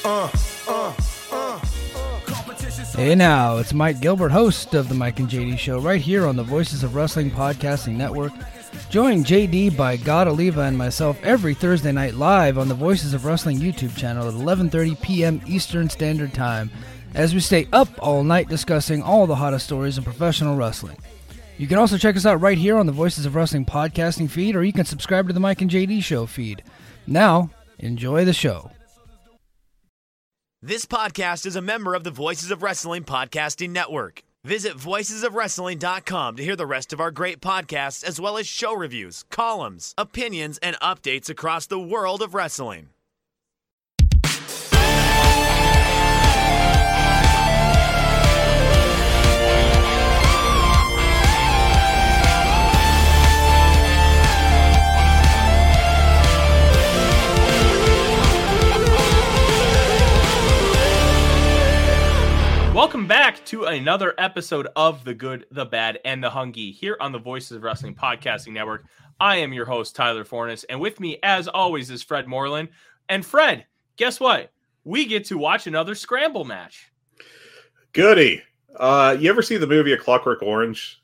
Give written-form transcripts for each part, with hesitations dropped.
Hey now, it's Mike Gilbert, host of the Mike and JD Show, right here on the Voices of Wrestling Podcasting Network. Join JD by God Oliva and myself every Thursday night live on the Voices of Wrestling YouTube channel at 11:30 p.m. Eastern Standard Time, as we stay up all night discussing all the hottest stories in professional wrestling. You can also check us out right here on the Voices of Wrestling Podcasting feed, or you can subscribe to the Mike and JD Show feed. Now, enjoy the show. This podcast is a member of the Voices of Wrestling Podcasting Network. Visit voicesofwrestling.com to hear the rest of our great podcasts, as well as show reviews, columns, opinions, and updates across the world of wrestling. Welcome back to another episode of The Good, The Bad, and The Hungy here on the Voices of Wrestling Podcasting Network. I am your host, Tyler Fornes, and with me, as always, is Fred Moreland. And Fred, guess what? We get to watch another Scramble match. Goody. You ever see the movie A Clockwork Orange?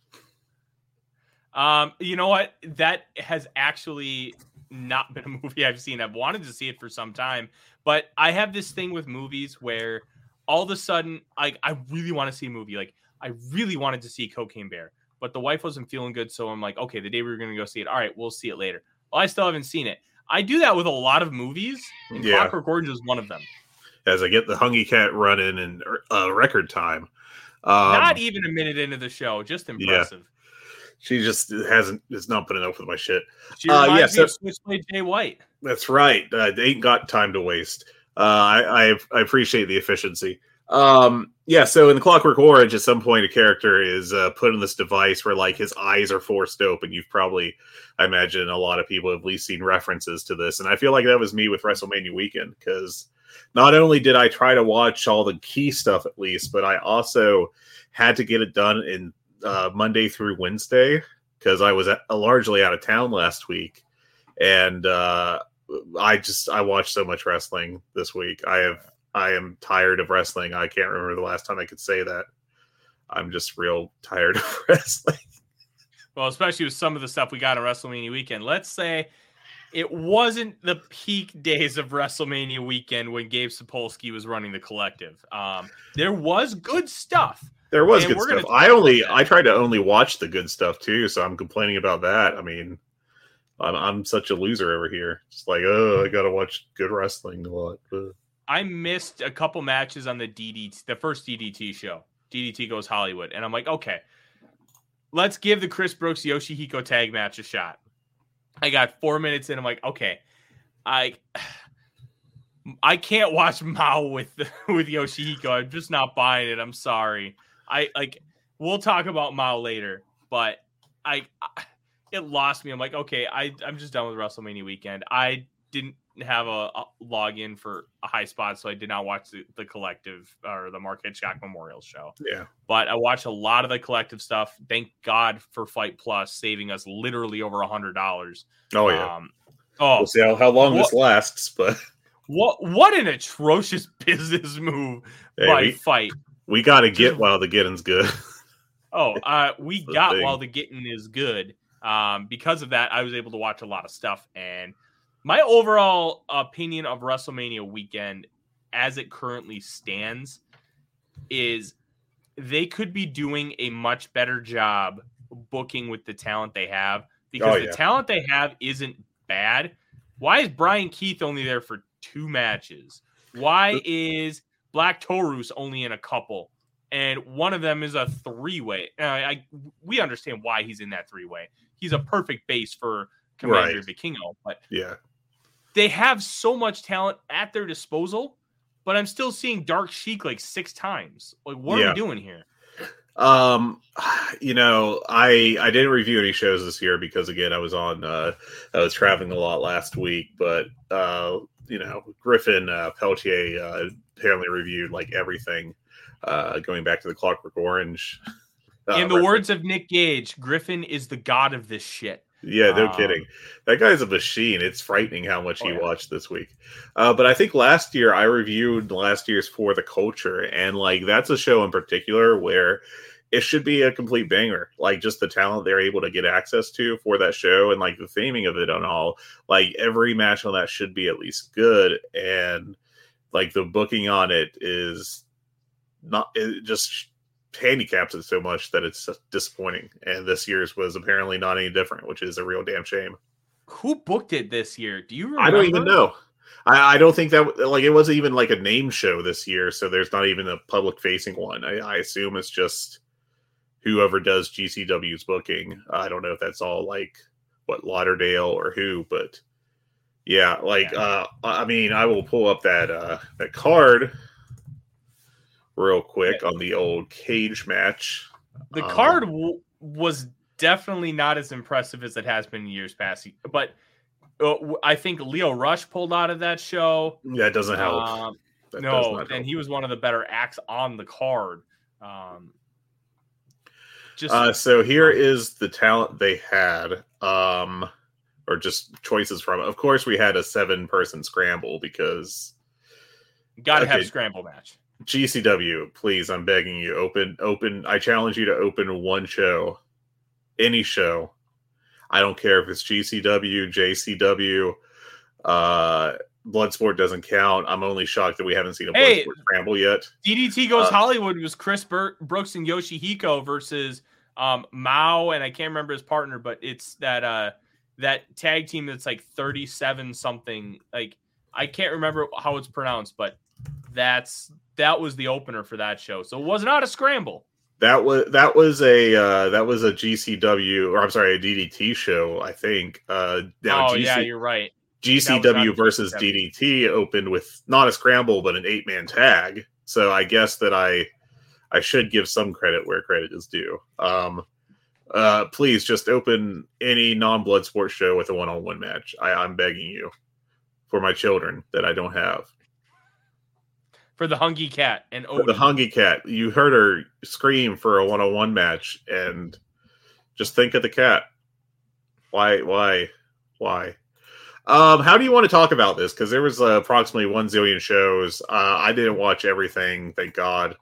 You know what? That has actually not been a movie I've seen. I've wanted to see it for some time, but I have this thing with movies where all of a sudden, I really want to see a movie. Like, I really wanted to see Cocaine Bear, but the wife wasn't feeling good. So I'm like, okay, the day we were going to go see it. All right, we'll see it later. Well, I still haven't seen it. I do that with a lot of movies, and Clockwork Orange is one of them. As I get the Hungy Cat running in record time. Not even a minute into the show. Just impressive. Yeah. She just is not putting up with my shit. She reminds me of Switchblade Jay White. That's right. They ain't got time to waste. I appreciate the efficiency. So in the Clockwork Orange, at some point, a character is put in this device where, like, his eyes are forced open. You've probably, I imagine, a lot of people have at least seen references to this, and I feel like that was me with WrestleMania weekend, because not only did I try to watch all the key stuff at least, but I also had to get it done in Monday through Wednesday, because I was largely out of town last week, and I watched so much wrestling this week. I am tired of wrestling. I can't remember the last time I could say that. I'm just real tired of wrestling. Well, especially with some of the stuff we got on WrestleMania weekend. Let's say it wasn't the peak days of WrestleMania weekend when Gabe Sapolsky was running the Collective. There was good stuff. There was good stuff. I tried to only watch the good stuff too, so I'm complaining about that. I mean, I'm such a loser over here. Just like, I gotta watch good wrestling a lot. I missed a couple matches on the first DDT show. DDT Goes Hollywood, and I'm like, okay, let's give the Chris Brooks Yoshihiko tag match a shot. I got 4 minutes in. I'm like, okay, I can't watch Mao with Yoshihiko. I'm just not buying it. I'm sorry. We'll talk about Mao later, but it lost me. I'm like, okay, I'm just done with WrestleMania weekend. I didn't have a login for a high spot, so I did not watch the Collective or the Mark Hitchcock Memorial show. Yeah. But I watched a lot of the Collective stuff. Thank God for Fight Plus saving us literally over $100. Oh, yeah. We'll see how long this lasts, but what an atrocious business move by Fight. We got to get while the getting's good. We got while the getting is good. Because of that, I was able to watch a lot of stuff, and my overall opinion of WrestleMania weekend as it currently stands is they could be doing a much better job booking with the talent they have, because the talent they have isn't bad. Why is Brian Keith only there for 2 matches? Why is Black Taurus only in a couple? And one of them is a 3-way. We understand why he's in that 3-way. He's a perfect base for Commander Vikingo. But they have so much talent at their disposal, but I'm still seeing Dark Sheik like 6 times. Like, what are we doing here? I didn't review any shows this year because, again, I was traveling a lot last week. But Griffin Peltier apparently reviewed like everything. Going back to the Clockwork Orange. In the words of Nick Gage, Griffin is the god of this shit. Yeah, no kidding. That guy's a machine. It's frightening how much he watched this week. But I think last year I reviewed last year's For the Culture, and like that's a show in particular where it should be a complete banger. Like just the talent they're able to get access to for that show, and like the theming of it and all. Like every match on that should be at least good, and like the booking on it is not. It just handicaps it so much that it's disappointing, and this year's was apparently not any different, which is a real damn shame. Who booked it this year? Do you remember? I don't even know. I don't think that like it wasn't even like a name show this year, so there's not even a public facing one. I assume it's just whoever does GCW's booking. I don't know if that's all like what Lauderdale or who, but yeah, like I mean, I will pull up that card real quick on the old cage match. The card was definitely not as impressive as it has been in years past, but I think Leo Rush pulled out of that show. Yeah, it doesn't help. And he was one of the better acts on the card. So here is the talent they had, or just choices from it. Of course, we had a 7-person scramble because got to have a scramble match. GCW, please, I'm begging you, open. I challenge you to open one show, any show. I don't care if it's GCW, JCW, Bloodsport doesn't count. I'm only shocked that we haven't seen a Bloodsport scramble yet. DDT Goes Hollywood was Chris Brooks and Yoshihiko versus Mao, and I can't remember his partner, but it's that tag team that's like 37 something. Like I can't remember how it's pronounced, but that was the opener for that show. So it was not a scramble. That was a GCW, or I'm sorry, a DDT show, I think. Yeah, you're right. GCW versus DDT opened with not a scramble, but an 8-man tag. So I guess that I should give some credit where credit is due. Please just open any non-Bloodsport show with a one-on-one match. I'm begging you, for my children that I don't have. For the Hungry Cat and Odie. For the Hungry Cat. You heard her scream for a one-on-one match, and just think of the cat. Why? How do you want to talk about this? Because there was approximately 1 zillion shows. I didn't watch everything, thank God.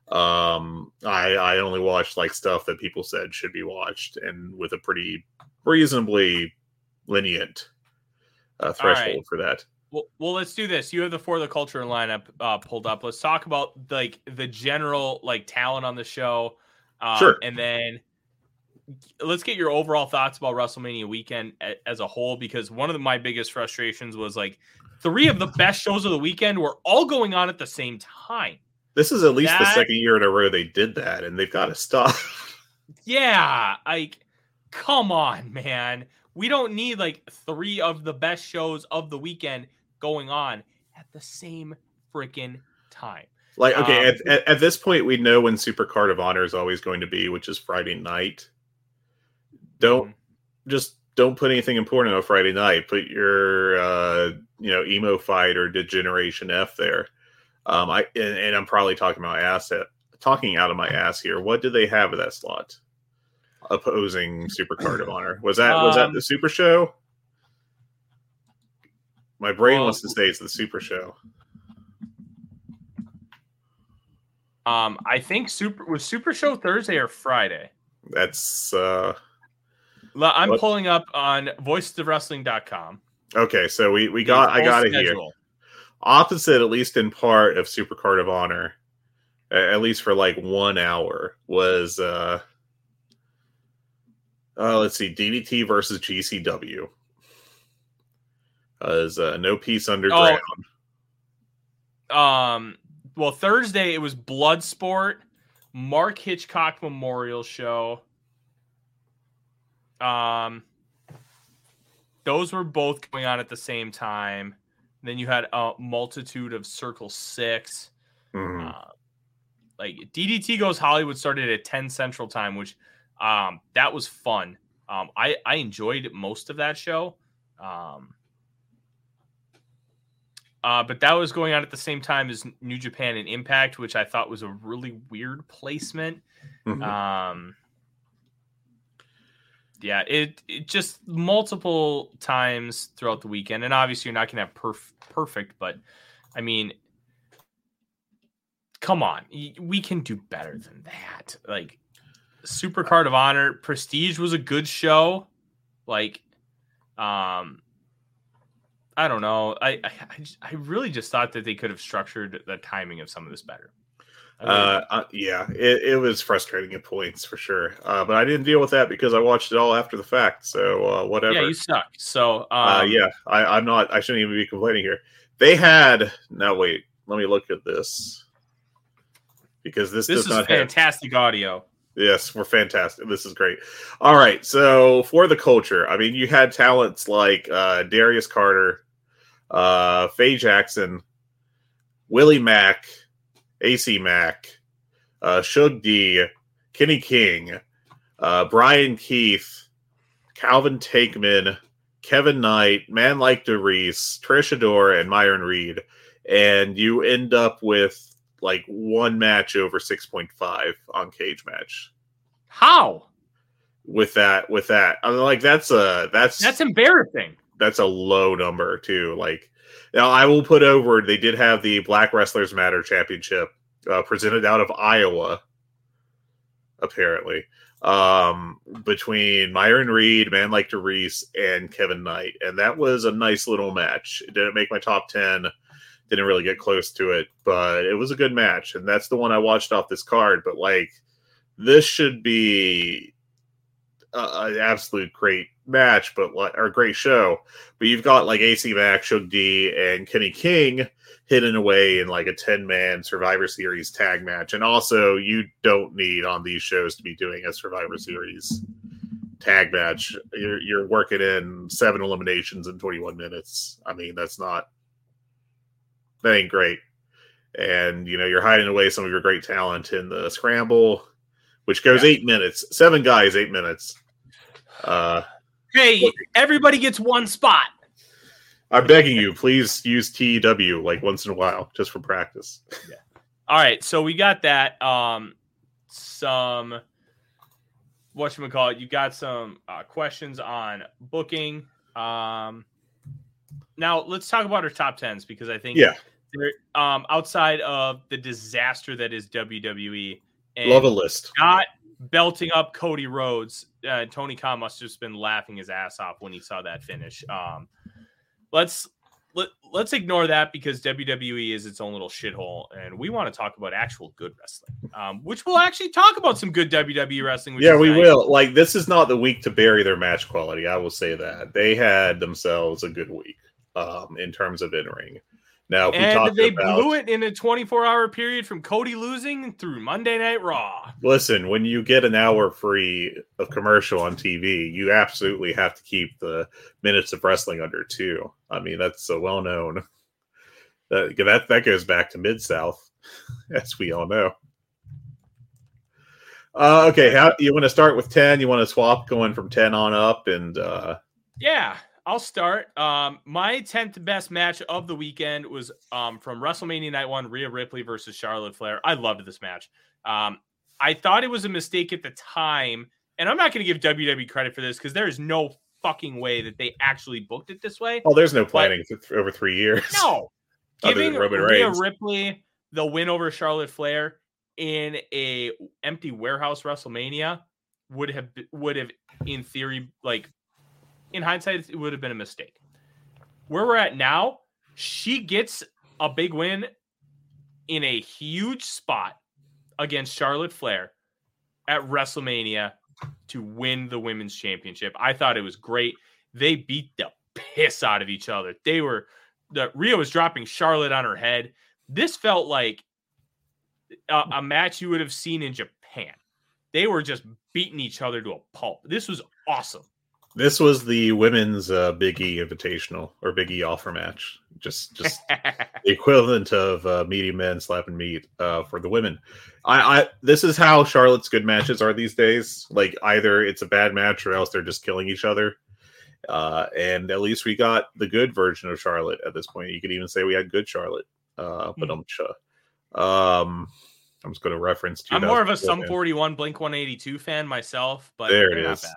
I only watched like stuff that people said should be watched, and with a pretty reasonably lenient threshold for that. Well, let's do this. You have the For the Culture lineup pulled up. Let's talk about like the general like talent on the show. Sure. And then let's get your overall thoughts about WrestleMania weekend as a whole, because one of my biggest frustrations was like 3 of the best shows of the weekend were all going on at the same time. This is at least the second year in a row they did that, and they've got to stop. Yeah, like, come on, man. We don't need like 3 of the best shows of the weekend going on at the same freaking time. Like, okay, at this point, we know when Super Card of Honor is always going to be, which is Friday night. Don't put anything important on Friday night. Put your emo fight or Degeneration F there. I'm probably talking out of my ass here. What did they have at that slot? Opposing Super Card of Honor. Was that the Super Show? My brain wants to say it's the Super Show. I think Super Show Thursday or Friday. That's I'm pulling up on voicesofwrestling.com. Okay, so I got it here. Opposite, at least in part, of Super Card of Honor, at least for like 1 hour, was let's see, DDT versus GCW. As No Peace Underground. Well, Thursday it was Bloodsport, Mark Hitchcock Memorial Show. Those were both going on at the same time. Then you had a multitude of Circle 6. Mm-hmm. Like DDT Goes Hollywood started at 10 Central Time, which that was fun. I enjoyed most of that show. But that was going on at the same time as New Japan and Impact, which I thought was a really weird placement. Mm-hmm. Yeah, it just multiple times throughout the weekend, and obviously you're not going to have perfect, but I mean, come on, we can do better than that. Like, Super Card of Honor, Prestige was a good show. Like, I don't know. I really just thought that they could have structured the timing of some of this better. Yeah, it was frustrating at points for sure. But I didn't deal with that because I watched it all after the fact. So whatever. Yeah, you suck. So yeah, I'm not. I shouldn't even be complaining here. They had. Now wait. Let me look at this because this does is not fantastic audio. Yes, we're fantastic. This is great. All right, so for the culture, I mean, you had talents like Darius Carter, Faye Jackson, Willie Mack, AC Mack, Shug D, Kenny King, Brian Keith, Calvin Takeman, Kevin Knight, Man Like DeReese, Trish Adora, and Myron Reed. And you end up with like one match over 6.5 on Cage Match. How? With that, I mean, like that's embarrassing. That's a low number too. Like, now I will put over. They did have the Black Wrestlers Matter Championship presented out of Iowa, apparently, between Myron Reed, Man Like DeReese, and Kevin Knight, and that was a nice little match. It didn't make my top 10. Didn't really get close to it, but it was a good match, and that's the one I watched off this card. But like, this should be an absolute great match, or great show. But you've got like AC Mack, Shug D, and Kenny King hidden away in like a 10-man Survivor Series tag match, and also you don't need on these shows to be doing a Survivor Series tag match. You're working in 7 eliminations in 21 minutes. I mean, that ain't great. And, you're hiding away some of your great talent in the Scramble, which goes 8 minutes. 7 guys, 8 minutes. Hey, everybody gets one spot. I'm begging you, please use TEW like once in a while, just for practice. Yeah. All right, so we got that. Some, whatchamacallit, you got some questions on booking. Now, let's talk about our top 10s, because I think outside of the disaster that is WWE, and love a list. Not belting up Cody Rhodes, Tony Khan must have just been laughing his ass off when he saw that finish. Let's ignore that, because WWE is its own little shithole, and we want to talk about actual good wrestling, which we'll actually talk about some good WWE wrestling. Yeah, we will. Like, this is not the week to bury their match quality. I will say that they had themselves a good week in terms of in-ring. Now, if they blew it in a 24-hour period from Cody losing through Monday Night Raw. Listen, when you get an hour free of commercial on TV, you absolutely have to keep the minutes of wrestling under 2. I mean, that's so well known. That goes back to Mid-South, as we all know. Okay, how you want to start with 10? You want to swap going from 10 on up? And yeah. I'll start. My 10th best match of the weekend was from WrestleMania Night 1, Rhea Ripley versus Charlotte Flair. I loved this match. I thought it was a mistake at the time, and I'm not going to give WWE credit for this, because there is no fucking way that they actually booked it this way. Oh, there's no planning over 3 years. No. Giving Rhea Ripley the win over Charlotte Flair in a empty warehouse WrestleMania would have in theory, like, in hindsight, it would have been a mistake. Where we're at now, she gets a big win in a huge spot against Charlotte Flair at WrestleMania to win the women's championship. I thought it was great. They beat the piss out of each other. Rhea was dropping Charlotte on her head. This felt like a match you would have seen in Japan. They were just beating each other to a pulp. This was awesome. This was the women's Big E Invitational, or Big E offer match. Just the equivalent of Meaty Men slapping meat for the women. This is how Charlotte's good matches are these days. Like, either it's a bad match or else they're just killing each other. And at least we got the good version of Charlotte at this point. You could even say we had good Charlotte. But I'm just going to reference. I'm more of a Sum 41 Blink 182 fan myself, but there it they're is. not bad.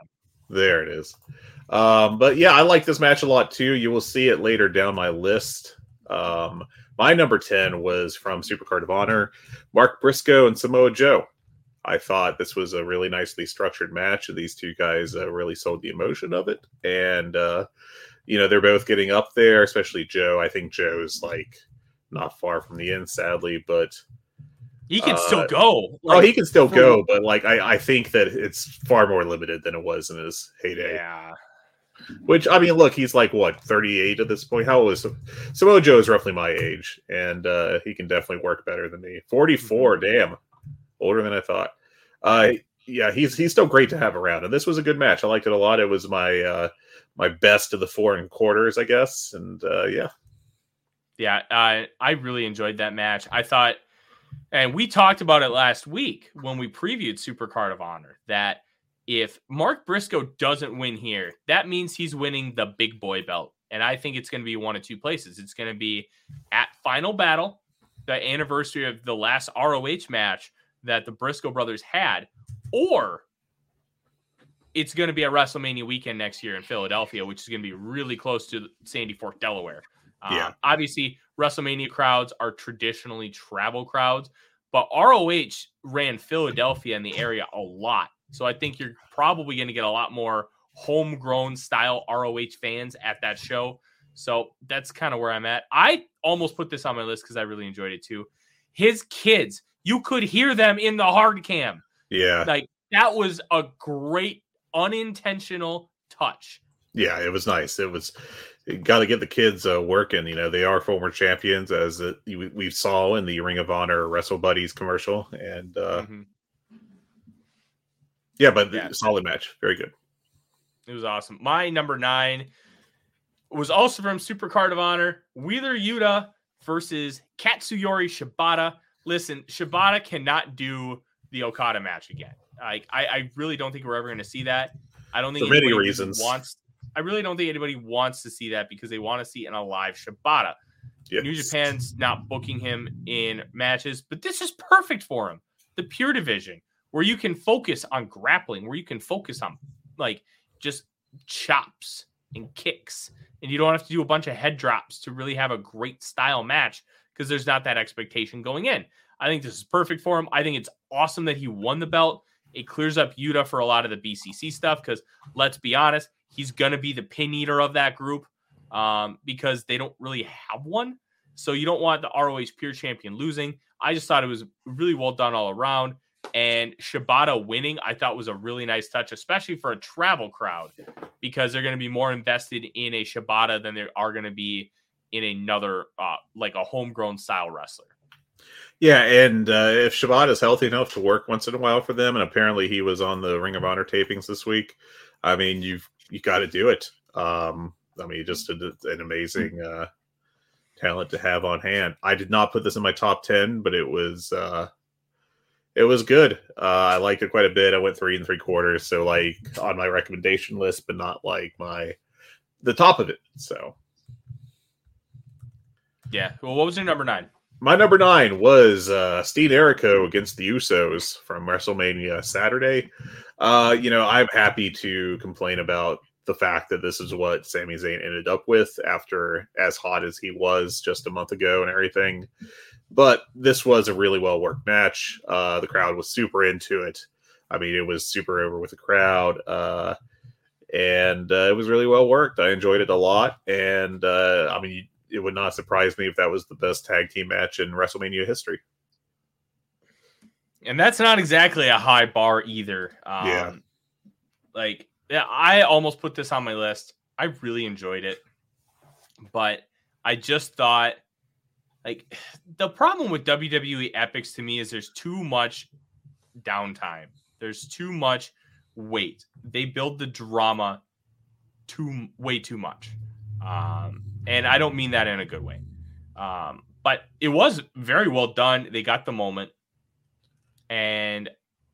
There it is. But yeah, I like this match a lot too. You will see it later down my list. My number 10 was from Supercard of Honor, Mark Briscoe and Samoa Joe. I thought this was a really nicely structured match. These two guys really sold the emotion of it. And, they're both getting up there, especially Joe. I think Joe's like not far from the end, sadly, but he can still go. He can still go, but like I think that it's far more limited than it was in his heyday. Yeah. Which, I mean, look, he's like, 38 at this point? How old is Samoa Joe is roughly my age, and he can definitely work better than me. 44, damn. Older than I thought. Yeah, he's still great to have around, and this was a good match. I liked it a lot. It was my my best of the 4 1/4s, I guess, and yeah. Yeah, I really enjoyed that match. I thought, and we talked about it last week when we previewed Supercard of Honor, that if Mark Briscoe doesn't win here, that means he's winning the big boy belt. And I think it's going to be one of two places. It's going to be at Final Battle, the anniversary of the last ROH match that the Briscoe brothers had, or it's going to be at WrestleMania weekend next year in Philadelphia, which is going to be really close to Sandy Fork, Delaware. Obviously, WrestleMania crowds are traditionally travel crowds, but ROH ran Philadelphia in the area a lot. So I think you're probably going to get a lot more homegrown style ROH fans at that show. So that's kind of where I'm at. I almost put this on my list because I really enjoyed it too. His kids, you could hear them in the hard cam. Yeah. Like that was a great unintentional touch. Yeah, it was nice. You got to get the kids working. They are former champions, as we saw in the Ring of Honor Wrestle Buddies commercial. And solid match. Very good. It was awesome. My number 9 was also from Supercard of Honor, Wheeler Yuta versus Katsuyori Shibata. Listen, Shibata cannot do the Okada match again. I really don't think we're ever going to see that. I don't think for many reasons. I really don't think anybody wants to see that because they want to see an alive Shibata. Yes. New Japan's not booking him in matches, but this is perfect for him. The Pure Division, where you can focus on grappling, where you can focus on like just chops and kicks, and you don't have to do a bunch of head drops to really have a great style match because there's not that expectation going in. I think this is perfect for him. I think it's awesome that he won the belt. It clears up Yuta for a lot of the BCC stuff because let's be honest, he's going to be the pin eater of that group because they don't really have one. So you don't want the ROH Pure Champion losing. I just thought it was really well done all around. And Shibata winning, I thought was a really nice touch, especially for a travel crowd, because they're going to be more invested in a Shibata than they are going to be in another, like a homegrown style wrestler. Yeah, and if Shibata is healthy enough to work once in a while for them, and apparently he was on the Ring of Honor tapings this week, I mean, you got to do it. Just an amazing talent to have on hand. I did not put this in my top 10, but it was good. I liked it quite a bit. I went 3 3/4, so like on my recommendation list, but not like the top of it. So yeah. Well, what was your number 9? My number 9 was Steve Jericho against the Usos from WrestleMania Saturday. I'm happy to complain about the fact that this is what Sami Zayn ended up with after as hot as he was just a month ago and everything. But this was a really well-worked match. The crowd was super into it. I mean, it was super over with the crowd. And it was really well-worked. I enjoyed it a lot. And, it would not surprise me if that was the best tag team match in WrestleMania history. And that's not exactly a high bar either. I almost put this on my list. I really enjoyed it. But I just thought, like, the problem with WWE Epics to me is there's too much downtime. There's too much wait. They build the drama way too much. And I don't mean that in a good way. But it was very well done. They got the moment. And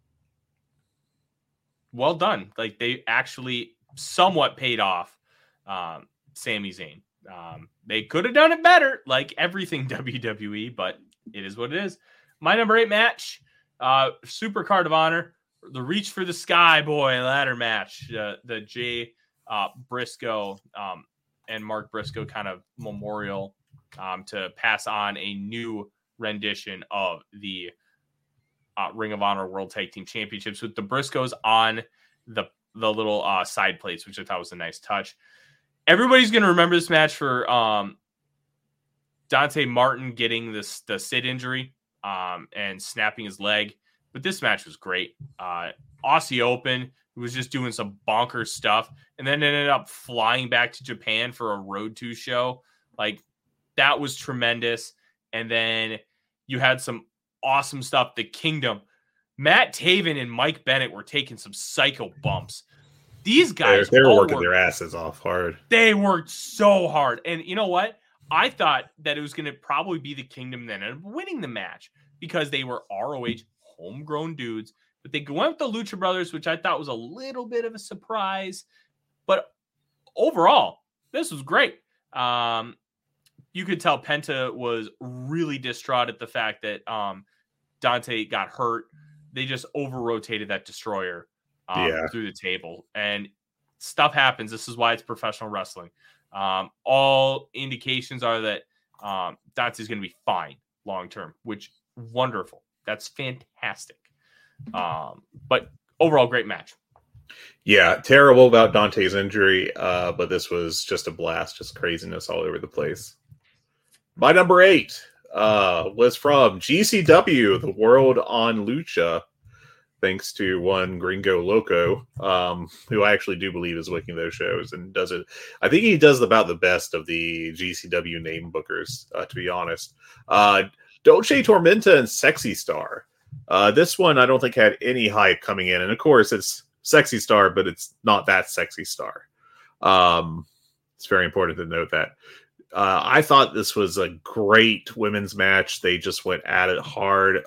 well done. Like, they actually somewhat paid off Sami Zayn. They could have done it better, like everything WWE, but it is what it is. My number 8 match, Supercard of Honor, the Reach for the Sky Boy ladder match, the Jay Briscoe and Mark Briscoe kind of memorial to pass on a new rendition of the Ring of Honor World Tag Team Championships with the Briscoes on the little side plates, which I thought was a nice touch. Everybody's going to remember this match for Dante Martin getting the Sid injury and snapping his leg. But this match was great. Aussie Open was just doing some bonkers stuff and then ended up flying back to Japan for a Road to show. Like, that was tremendous. And then you had some awesome stuff. The Kingdom. Matt Taven and Mike Bennett were taking some psycho bumps. These guys, they were working their asses off hard. They worked so hard. And you know what? I thought that it was going to probably be the Kingdom that ended up winning the match because they were ROH homegrown dudes. But they went with the Lucha Brothers, which I thought was a little bit of a surprise. But overall, this was great. You could tell Penta was really distraught at the fact that Dante got hurt. They just over-rotated that Destroyer through the table. And stuff happens. This is why it's professional wrestling. All indications are that Dante's going to be fine long-term, which wonderful. That's fantastic. But overall, great match. Yeah, terrible about Dante's injury, but this was just a blast, just craziness all over the place. My number 8 was from GCW, the World on Lucha, thanks to one Gringo Loco, who I actually do believe is booking those shows and does it. I think he does about the best of the GCW name bookers, to be honest. Dolce Tormenta and Sexy Star. This one I don't think had any hype coming in, and of course it's Sexy Star, but it's not that Sexy Star. It's very important to note that. I thought this was a great women's match. They just went at it hard.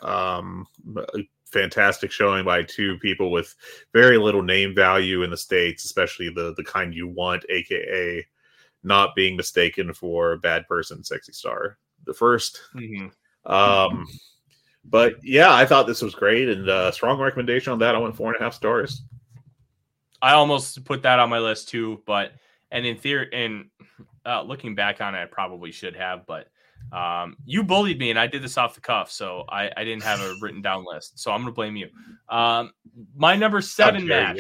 Fantastic showing by two people with very little name value in the States, especially the kind you want, aka not being mistaken for a bad person, Sexy Star. The first. Mm-hmm. But yeah, I thought this was great, and strong recommendation on that. I went 4.5 stars. I almost put that on my list too, but in theory, looking back on it, I probably should have, but you bullied me, and I did this off the cuff, so I didn't have a written down list. So I'm going to blame you. My number 7 match.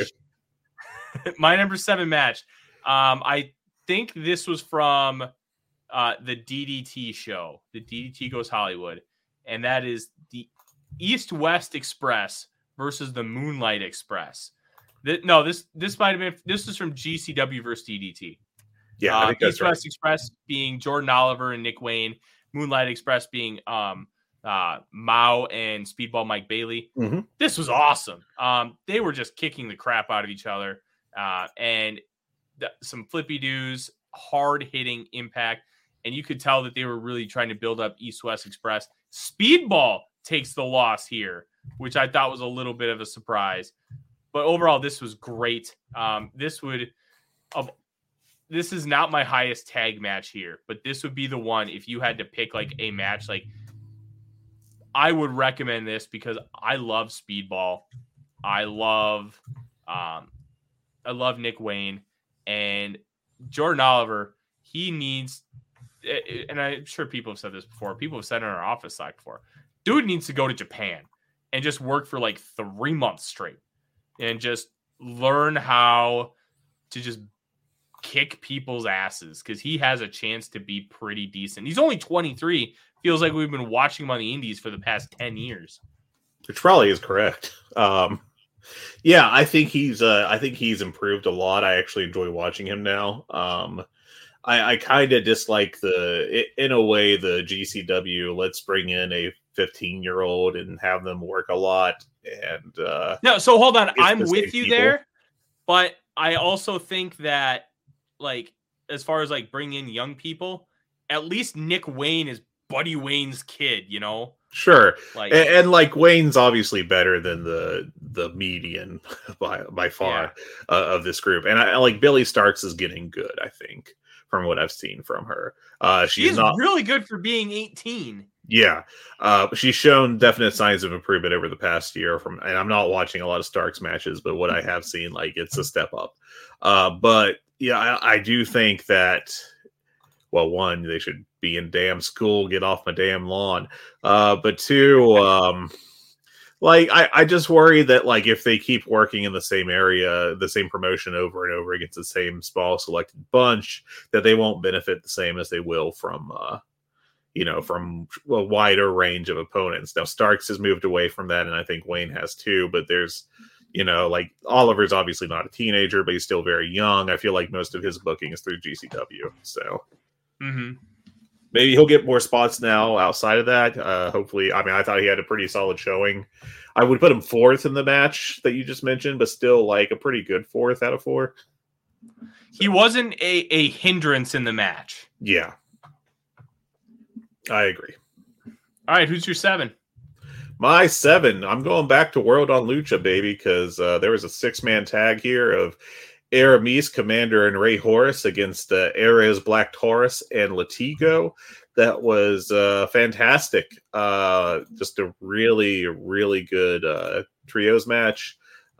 My number 7 match. I think this was from the DDT show, the DDT Goes Hollywood, and that is the East-West Express versus the Moonlight Express. This might have been. This is from GCW versus DDT. Yeah, I think that's East-West right. Express being Jordan Oliver and Nick Wayne. Moonlight Express being Mao and Speedball Mike Bailey. Mm-hmm. This was awesome. They were just kicking the crap out of each other. And some flippy doos, hard-hitting impact. And you could tell that they were really trying to build up East-West Express. Speedball takes the loss here, which I thought was a little bit of a surprise. But overall, this was great. This is not my highest tag match here, but this would be the one if you had to pick like a match. Like, I would recommend this because I love Speedball. I love Nick Wayne, and Jordan Oliver. He needs, and I'm sure people have said this before. People have said it in our office Slack before. Dude needs to go to Japan and just work for like 3 months straight and just learn how to just kick people's asses, because he has a chance to be pretty decent. He's only 23. Feels like we've been watching him on the indies for the past 10 years. Which probably is correct. Yeah, I think he's improved a lot. I actually enjoy watching him now. I kind of dislike in a way, the GCW, let's bring in a 15-year-old and have them work a lot. And no, so hold on. I'm with you there, but I also think that, like, as far as like bringing in young people, at least Nick Wayne is Buddy Wayne's kid, you know? Sure. Like, and like Wayne's obviously better than the median by far of this group. And I like Billy Starks is getting good, I think, from what I've seen from her. She's not really good for being 18. Yeah, she's shown definite signs of improvement over the past year. And I'm not watching a lot of Starks matches, but what I have seen, like, it's a step up. But yeah, I do think that, well, one, they should be in damn school, get off my damn lawn. But two, like, I just worry that, like, if they keep working in the same area, the same promotion over and over against the same small selected bunch, that they won't benefit the same as they will from from a wider range of opponents. Now, Starks has moved away from that, and I think Wayne has too, but there's, like, Oliver's obviously not a teenager, but he's still very young. I feel like most of his booking is through GCW, so maybe he'll get more spots now outside of that. Hopefully, I mean, I thought he had a pretty solid showing. I would put him fourth in the match that you just mentioned, but still, like, a pretty good fourth out of four. He wasn't a hindrance in the match. Yeah. I agree. All right, who's your 7? My 7, I'm going back to World on Lucha, baby, because there was a 6-man tag here of Aramis, Commander, and Ray Horace against Ares, Black Taurus, and Latigo. That was fantastic. Just a really, really good trios match.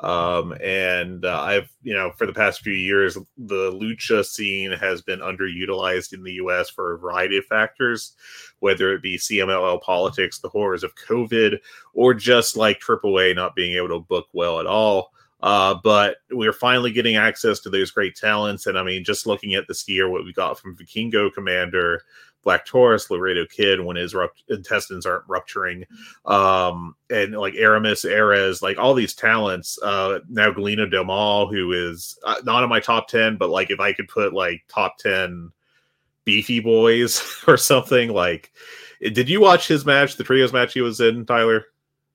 And I've, for the past few years, the lucha scene has been underutilized in the US for a variety of factors, whether it be CMLL politics, the horrors of COVID, or just like AAA not being able to book well at all. But we're finally getting access to those great talents. And I mean, just looking at this year, what we got from Vikingo Commander, Black Taurus, Laredo Kid, when his intestines aren't rupturing, and like Aramis, Ares, like all these talents. Now Galeno Del Mal, who is not in my top 10, but like if I could put like top 10 beefy boys or something, like, did you watch his match, the trios match he was in, Tyler?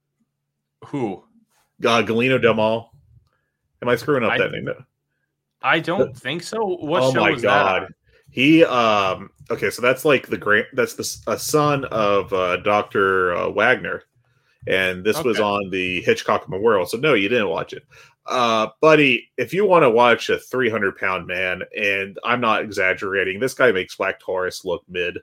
Who? Galeno Del Mal. Am I screwing up that name? I don't think so. What oh show my was god. that? He okay, so that's like that's the son of Dr. Wagner, and this was on the Hitchcock Memorial. So no, you didn't watch it, buddy. If you want to watch a 300-pound man, and I'm not exaggerating, this guy makes Black Taurus look mid,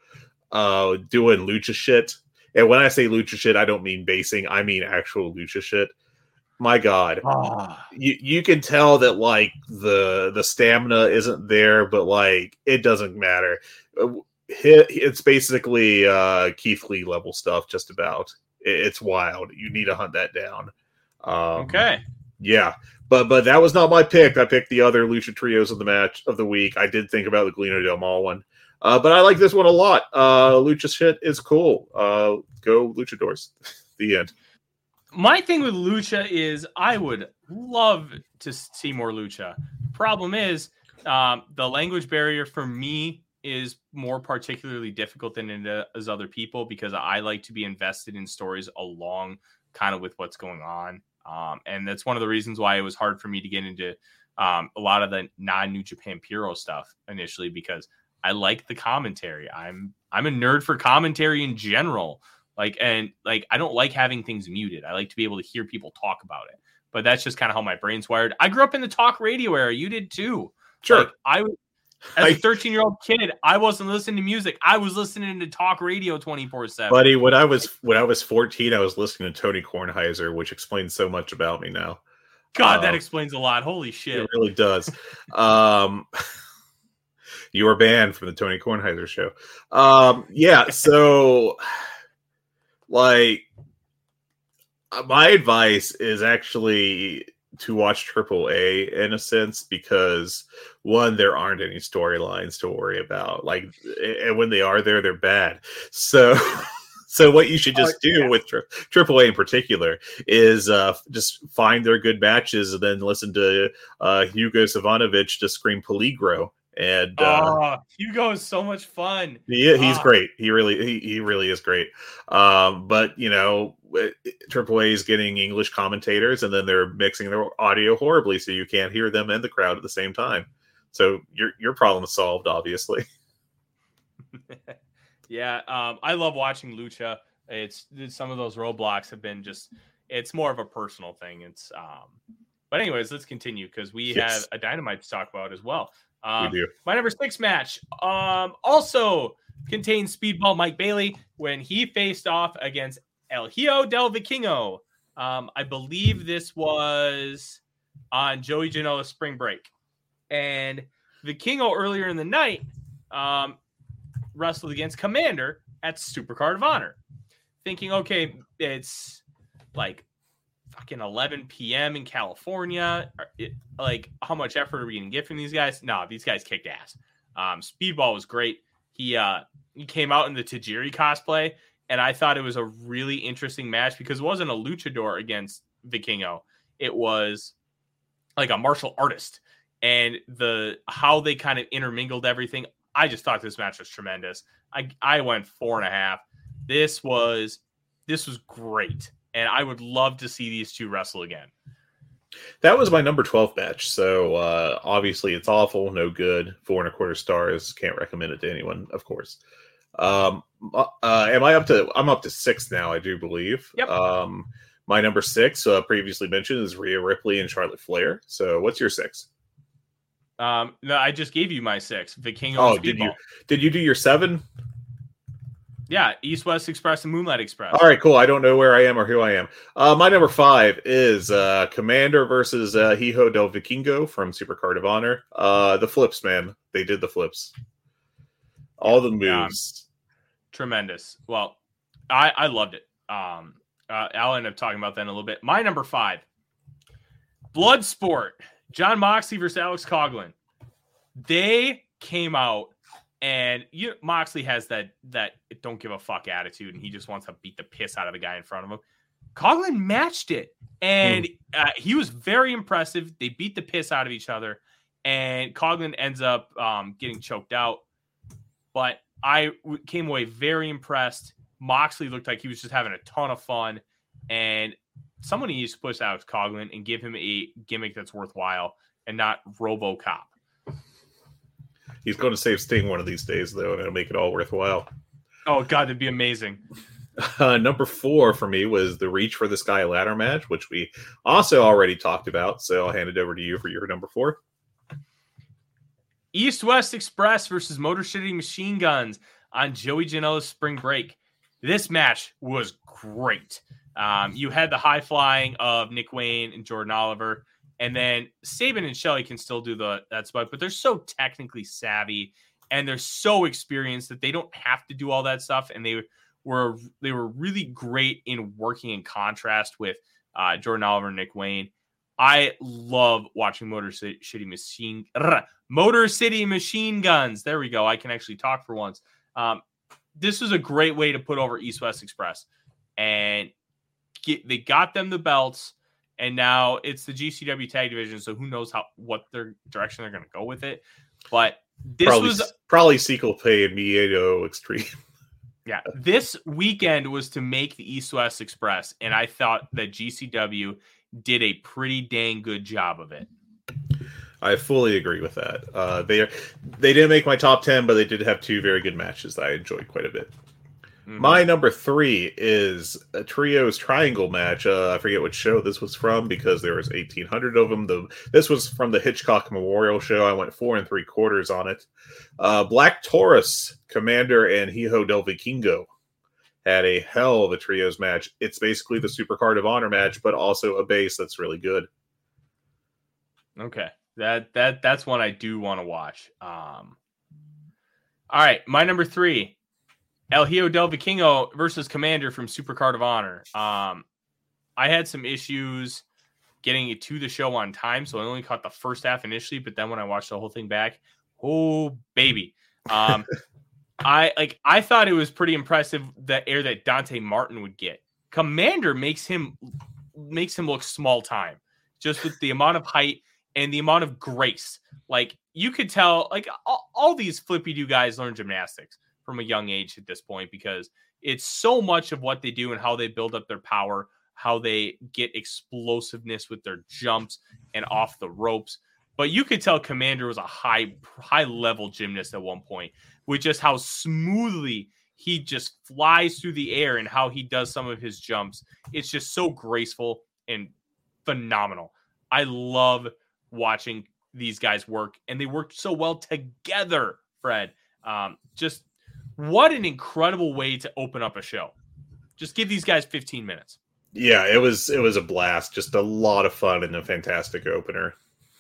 doing lucha shit. And when I say lucha shit, I don't mean basing; I mean actual lucha shit. My God, you can tell that like the stamina isn't there, but like it doesn't matter. It's basically Keith Lee level stuff, just about. It's wild. You need to hunt that down. Okay, yeah, but that was not my pick. I picked the other lucha trios of the match of the week. I did think about the Galeno Del Mal one, but I like this one a lot. Lucha shit is cool. Go Luchadors. The end. My thing with lucha is I would love to see more lucha. Problem is, the language barrier for me is more particularly difficult than it is other people, because I like to be invested in stories along kind of with what's going on. And that's one of the reasons why it was hard for me to get into a lot of the non-New Japan Puro stuff initially, because I like the commentary. I'm a nerd for commentary in general. I don't like having things muted. I like to be able to hear people talk about it. But that's just kind of how my brain's wired. I grew up in the talk radio era. You did too. Sure. As a 13-year-old kid, I wasn't listening to music. I was listening to talk radio 24/7. Buddy, when I was 14, I was listening to Tony Kornheiser, which explains so much about me now. God, that explains a lot. Holy shit. It really does. You were banned from the Tony Kornheiser show. Yeah, so like, my advice is actually to watch AAA in a sense, because one, there aren't any storylines to worry about. Like, and when they are there, they're bad. So what you should just do with AAA in particular is just find their good matches and then listen to Hugo Savanovich just scream Peligro. And Hugo is so much fun. He's great. He really is great. But AAA is getting English commentators, and then they're mixing their audio horribly, so you can't hear them and the crowd at the same time. So your problem is solved, obviously. Yeah, I love watching lucha. It's some of those roadblocks have been it's more of a personal thing. It's but anyways, let's continue, because we have a Dynamite to talk about as well. We do. My number 6 match also contains Speedball Mike Bailey when he faced off against El Hijo del Vikingo. I believe this was on Joey Janela's spring break. And Vikingo earlier in the night wrestled against Commander at Supercard of Honor. Thinking, okay, it's like fucking 11 p.m. in California. Like, how much effort are we going to get from these guys? No, these guys kicked ass. Speedball was great. He came out in the Tajiri cosplay, and I thought it was a really interesting match because it wasn't a luchador against Vikingo. It was like a martial artist, and how they kind of intermingled everything. I just thought this match was tremendous. I went 4.5. This was great, and I would love to see these two wrestle again. That was my number 12 match. So obviously it's awful, no good, 4.25 stars. Can't recommend it to anyone, of course. I'm up to 6 now, I do believe. Yep. My number 6, previously mentioned, is Rhea Ripley and Charlotte Flair. So what's your 6? No, I just gave you my 6. Vikingo. Oh, and Speedball. did you do your 7? Yeah, East West Express and Moonlight Express. All right, cool. I don't know where I am or who I am. My number 5 is Commander versus Hijo del Vikingo from Supercard of Honor. The flips, man. They did the flips. All the moves. Tremendous. Well, I loved it. I'll end up talking about that in a little bit. My number 5, Bloodsport. Jon Moxley versus Alex Coughlin. They came out, and Moxley has that don't give a fuck attitude, and he just wants to beat the piss out of the guy in front of him. Coughlin matched it, and he was very impressive. They beat the piss out of each other, and Coughlin ends up getting choked out. But I came away very impressed. Moxley looked like he was just having a ton of fun, and someone needs to push Alex Coughlin and give him a gimmick that's worthwhile and not RoboCop. He's going to save Sting one of these days, though, and it'll make it all worthwhile. Oh, God, that'd be amazing. Number 4 for me was the Reach for the Sky ladder match, which we also already talked about. So I'll hand it over to you for your number 4. East West Express versus Motor City Machine Guns on Joey Janela's spring break. This match was great. You had the high flying of Nick Wayne and Jordan Oliver, and then Sabin and Shelley can still do that spot, but they're so technically savvy and they're so experienced that they don't have to do all that stuff. And they were really great in working in contrast with Jordan Oliver and Nick Wayne. I love watching Motor City Machine Guns. There we go. I can actually talk for once. This was a great way to put over East West Express, and they got them the belts, and now it's the GCW tag division. So who knows what their direction they're going to go with it. But this probably sequel pay and Miedo Extreme. Yeah, this weekend was to make the East West Express, and I thought that GCW did a pretty dang good job of it. I fully agree with that. They didn't make my top 10, but they did have 2 very good matches that I enjoyed quite a bit. Mm-hmm. My number 3 is a trios triangle match. I forget what show this was from because there was 1,800 of them. This was from the Hitchcock Memorial Show. I went 4 3/4 on it. Black Taurus, Commander, and Hijo del Vikingo had a hell of a trios match. It's basically the Supercard of Honor match, but also a base that's really good. Okay. That's one I do want to watch. All right, my number 3, El Hijo del Vikingo versus Commander from Supercard of Honor. I had some issues getting it to the show on time, so I only caught the first half initially, but then when I watched the whole thing back, oh baby. I thought it was pretty impressive the air that Dante Martin would get. Commander makes him look small time, just with the amount of height and the amount of grace. Like, you could tell, like, all these flippy-do guys learn gymnastics from a young age at this point, because it's so much of what they do and how they build up their power, how they get explosiveness with their jumps and off the ropes. But you could tell Commander was a high-level gymnast at one point, with just how smoothly he just flies through the air and how he does some of his jumps. It's just so graceful and phenomenal. I love watching these guys work, and they worked so well together, Fred. Just what an incredible way to open up a show. Just give these guys 15 minutes. Yeah, it was a blast. Just a lot of fun and a fantastic opener.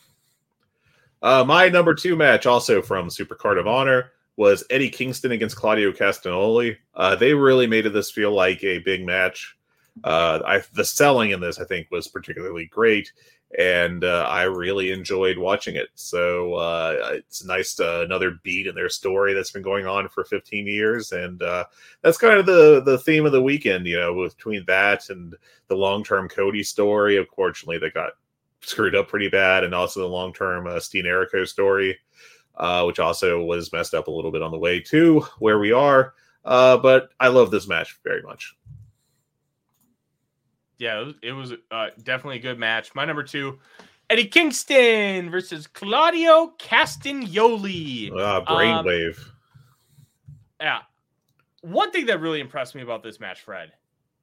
My number 2 match, also from Supercard of Honor, was Eddie Kingston against Claudio Castagnoli. They really made this feel like a big match. The selling in this, I think, was particularly great, and I really enjoyed watching it. So it's nice another beat in their story that's been going on for 15 years, and that's kind of the theme of the weekend. Between that and the long-term Cody story, unfortunately, that got screwed up pretty bad, and also the long-term Steen Erico story, which also was messed up a little bit on the way to where we are. But I love this match very much. Yeah, it was definitely a good match. My number 2, Eddie Kingston versus Claudio Castagnoli. Brainwave. Yeah. One thing that really impressed me about this match, Fred,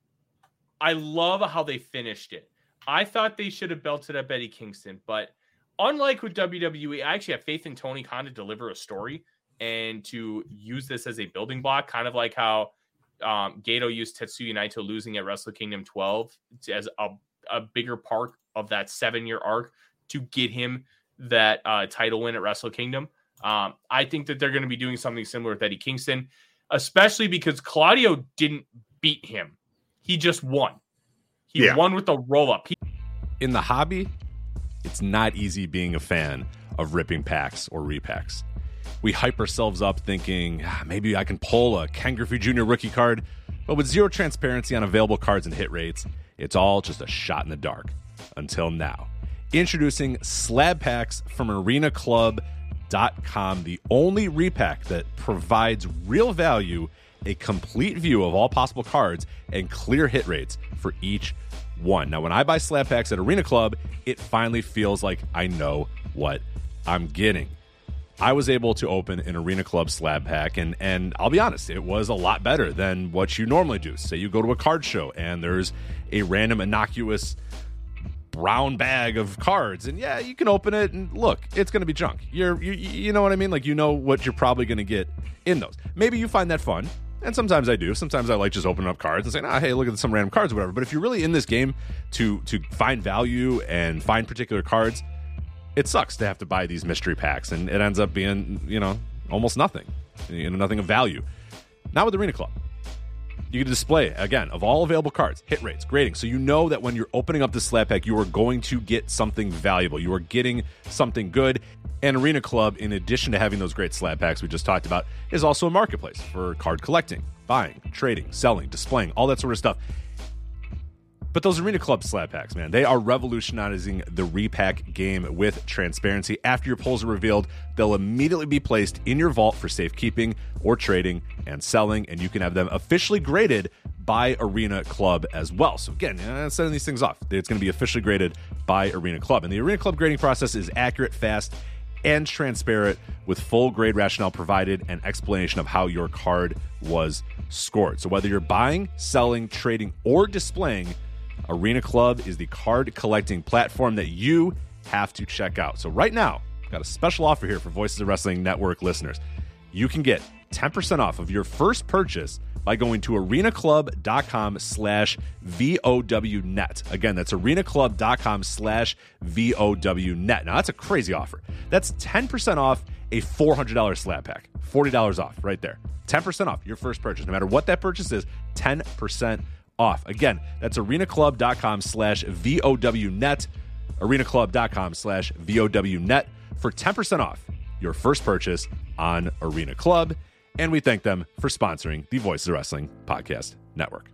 I love how they finished it. I thought they should have belted up Eddie Kingston, but unlike with WWE, I actually have faith in Tony Khan to deliver a story and to use this as a building block, kind of like how Gato used Tetsuya Naito losing at Wrestle Kingdom 12 as a bigger part of that 7-year arc to get him that title win at Wrestle Kingdom. I think that they're going to be doing something similar with Eddie Kingston, especially because Claudio didn't beat him. He just won. He won with a roll-up. In the hobby, it's not easy being a fan of ripping packs or repacks. We hype ourselves up thinking, maybe I can pull a Ken Griffey Jr. rookie card, but with zero transparency on available cards and hit rates, it's all just a shot in the dark. Until now. Introducing Slab Packs from ArenaClub.com, the only repack that provides real value, a complete view of all possible cards, and clear hit rates for each one. Now, when I buy Slab Packs at Arena Club, it finally feels like I know what I'm getting. I was able to open an Arena Club slab pack, and I'll be honest, it was a lot better than what you normally do. Say you go to a card show, and there's a random innocuous brown bag of cards, and yeah, you can open it, and look, it's going to be junk. You know what I mean? Like, you know what you're probably going to get in those. Maybe you find that fun, and sometimes I do. Sometimes I like just opening up cards and saying, hey, look at some random cards or whatever. But if you're really in this game to find value and find particular cards, it sucks to have to buy these mystery packs, and it ends up being, almost nothing, nothing of value. Not with Arena Club. You can display, again, of all available cards, hit rates, grading, so you know that when you're opening up this slab pack, you are going to get something valuable. You are getting something good. And Arena Club, in addition to having those great slab packs we just talked about, is also a marketplace for card collecting, buying, trading, selling, displaying, all that sort of stuff. But those Arena Club slab packs, man, they are revolutionizing the repack game with transparency. After your pulls are revealed, they'll immediately be placed in your vault for safekeeping or trading and selling, and you can have them officially graded by Arena Club as well. So again, sending these things off, it's going to be officially graded by Arena Club. And the Arena Club grading process is accurate, fast, and transparent, with full grade rationale provided and explanation of how your card was scored. So whether you're buying, selling, trading, or displaying, Arena Club is the card collecting platform that you have to check out. So right now, I've got a special offer here for Voices of Wrestling Network listeners. You can get 10% off of your first purchase by going to arenaclub.com/VOWnet. Again, that's arenaclub.com/VOWnet. Now, that's a crazy offer. That's 10% off a $400 slab pack. $40 off right there. 10% off your first purchase. No matter what that purchase is, 10% off. Again, that's arenaclub.com/VOWnet. arenaclub.com/VOWnet for 10% off your first purchase on Arena Club. And we thank them for sponsoring the Voices of Wrestling Podcast Network.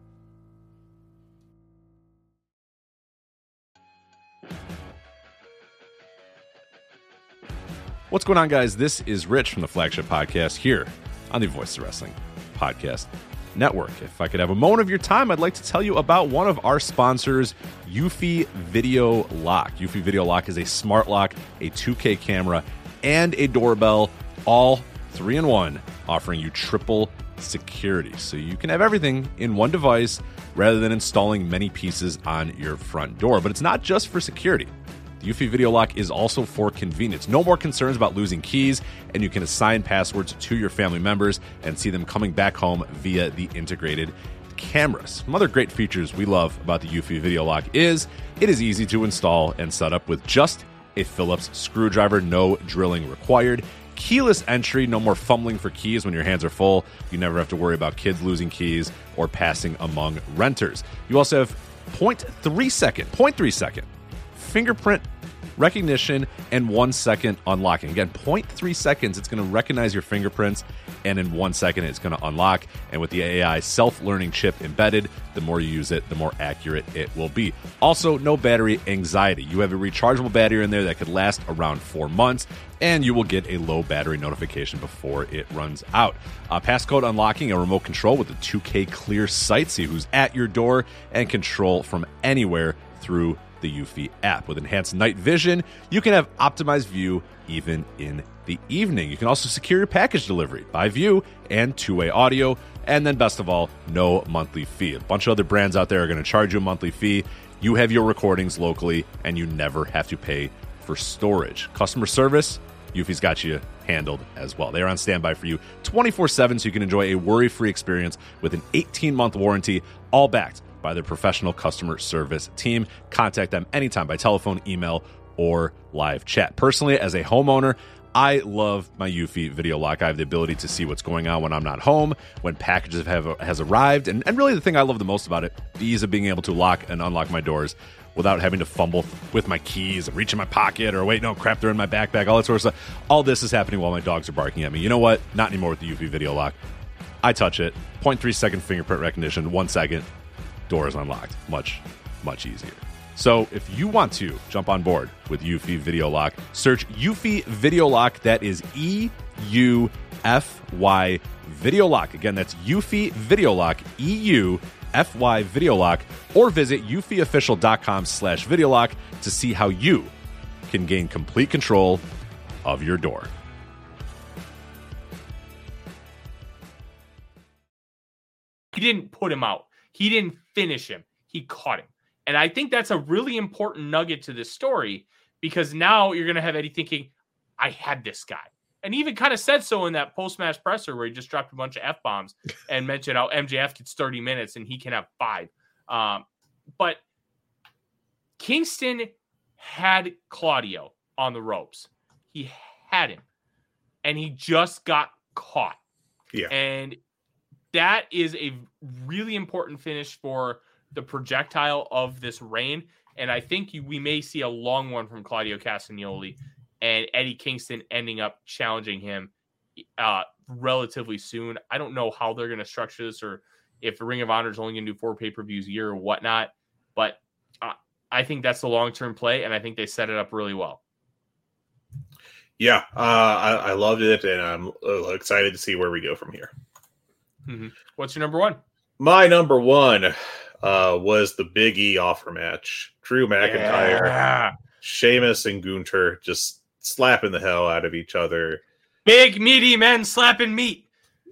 What's going on, guys? This is Rich from the Flagship Podcast here on the Voices of Wrestling Podcast Network. If I could have a moment of your time, I'd like to tell you about one of our sponsors, Eufy Video Lock. Eufy Video Lock is a smart lock, a 2K camera, and a doorbell, all 3-in-1, offering you triple security. So you can have everything in one device rather than installing many pieces on your front door. But it's not just for security. The Eufy Video Lock is also for convenience. No more concerns about losing keys, and you can assign passwords to your family members and see them coming back home via the integrated cameras. Some other great features we love about the Eufy Video Lock is it is easy to install and set up with just a Phillips screwdriver, no drilling required. Keyless entry, no more fumbling for keys when your hands are full. You never have to worry about kids losing keys or passing among renters. You also have 0.3 second fingerprint recognition and 1 second unlocking. Again, 0.3 seconds, it's going to recognize your fingerprints, and in 1 second, it's going to unlock. And with the AI self-learning chip embedded, the more you use it, the more accurate it will be. Also, no battery anxiety. You have a rechargeable battery in there that could last around 4 months, and you will get a low battery notification before it runs out. Passcode unlocking, a remote control with a 2K clear sight, see who's at your door, and control from anywhere through the Eufy app. With enhanced night vision, you can have optimized view even in the evening. You can also secure your package delivery by view and two-way audio. And then best of all, no monthly fee. A bunch of other brands out there are going to charge you a monthly fee. You have your recordings locally, and you never have to pay for storage. Customer service, Eufy's got you handled as well. They're on standby for you 24/7, so you can enjoy a worry-free experience with an 18-month warranty, all backed by their professional customer service team. Contact them anytime by telephone, email, or live chat. Personally, as a homeowner, I love my Eufy Video Lock. I have the ability to see what's going on when I'm not home, when packages has arrived, and really the thing I love the most about it, the ease of being able to lock and unlock my doors without having to fumble with my keys and reach in my pocket or wait, no, crap, they're in my backpack, all that sort of stuff. All this is happening while my dogs are barking at me. You know what? Not anymore with the Eufy Video Lock. I touch it, 0.3 second fingerprint recognition, 1 second, door is unlocked. Much, much easier. So if you want to jump on board with Eufy Video Lock, search Eufy Video Lock. That is EUFY Video Lock. Again, that's Eufy Video Lock, EUFY Video Lock, or visit eufyofficial.com/video lock to see how you can gain complete control of your door. He didn't put him out. He didn't finish him. He caught him. And I think that's a really important nugget to this story, because now you're going to have Eddie thinking, I had this guy. And he even kind of said so in that post-match presser where he just dropped a bunch of F-bombs and mentioned how MJF gets 30 minutes and he can have 5. But Kingston had Claudio on the ropes. He had him. And he just got caught. Yeah. And that is a really important finish for the projectile of this reign. And I think we may see a long one from Claudio Castagnoli and Eddie Kingston ending up challenging him relatively soon. I don't know how they're going to structure this, or if the Ring of Honor is only going to do 4 pay-per-views a year or whatnot. But I think that's the long-term play, and I think they set it up really well. Yeah, I loved it, and I'm excited to see where we go from here. Mm-hmm. What's your number one? My number one was the Big E offer match. Drew McIntyre, Sheamus, and Gunther just slapping the hell out of each other. Big meaty men slapping meat.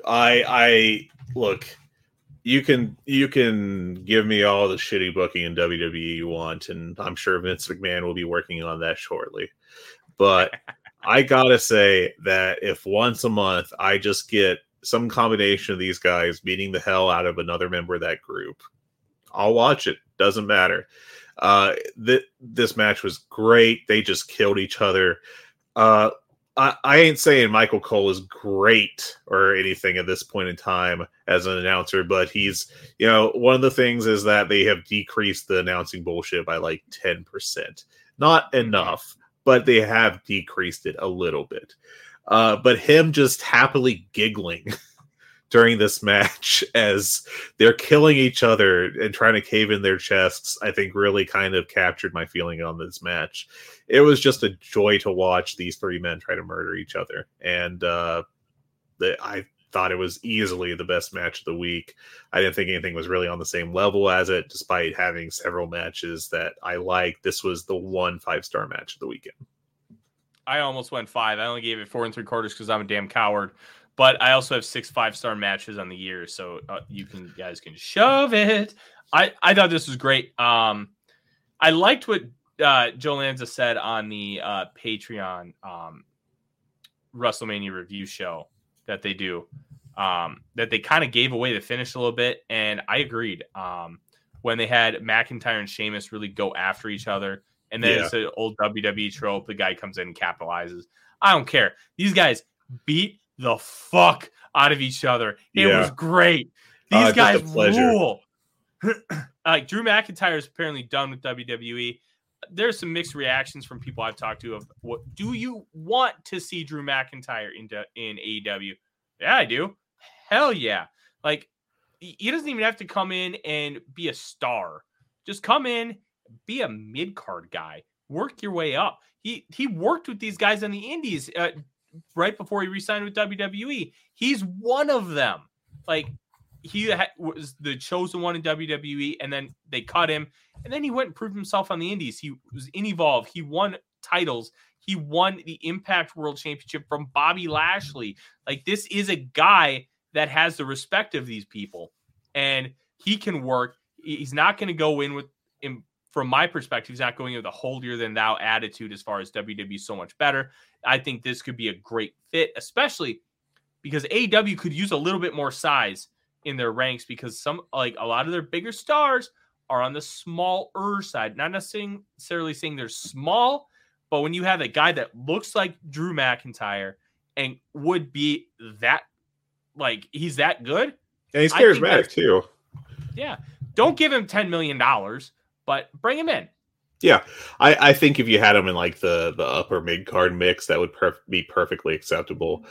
I look. You can give me all the shitty booking in WWE you want, and I'm sure Vince McMahon will be working on that shortly. But I gotta say that if once a month I just get some combination of these guys beating the hell out of another member of that group, I'll watch it. Doesn't matter. This match was great. They just killed each other. I ain't saying Michael Cole is great or anything at this point in time as an announcer, but he's, one of the things is that they have decreased the announcing bullshit by like 10%. Not enough, but they have decreased it a little bit. But him just happily giggling during this match as they're killing each other and trying to cave in their chests, I think really kind of captured my feeling on this match. It was just a joy to watch these 3 men try to murder each other. And I thought it was easily the best match of the week. I didn't think anything was really on the same level as it, despite having several matches that I liked. This was the one 5-star match of the weekend. I almost went 5. I only gave it 4 3/4 because I'm a damn coward. But I also have 6 5-star matches on the year, so you guys can shove it. I thought this was great. I liked what Joe Lanza said on the Patreon WrestleMania review show that they do, that they kind of gave away the finish a little bit, and I agreed. When they had McIntyre and Sheamus really go after each other, and then it's an old WWE trope, the guy comes in and capitalizes. I don't care. These guys beat the fuck out of each other. It was great. These guys rule. Like Drew McIntyre is apparently done with WWE. There's some mixed reactions from people I've talked to of what do you want to see Drew McIntyre in AEW? Yeah, I do. Hell yeah. Like, he doesn't even have to come in and be a star. Just come in, be a mid-card guy. Work your way up. He worked with these guys on the indies right before he re-signed with WWE. He's one of them. Like, he was the chosen one in WWE, and then they cut him, and then he went and proved himself on the indies. He was in Evolve. He won titles. He won the Impact World Championship from Bobby Lashley. Like, this is a guy that has the respect of these people, and he can work. He's not going to go in with, from my perspective, he's not going in with a holier-than-thou attitude as far as WWE is so much better. I think this could be a great fit, especially because AEW could use a little bit more size in their ranks, because a lot of their bigger stars are on the smaller side. Not necessarily saying they're small, but when you have a guy that looks like Drew McIntyre and would be that, like, he's that good. And he's charismatic too. Yeah. Don't give him $10 million, but bring him in. Yeah. I think if you had him in like the upper mid card mix, that would be perfectly acceptable.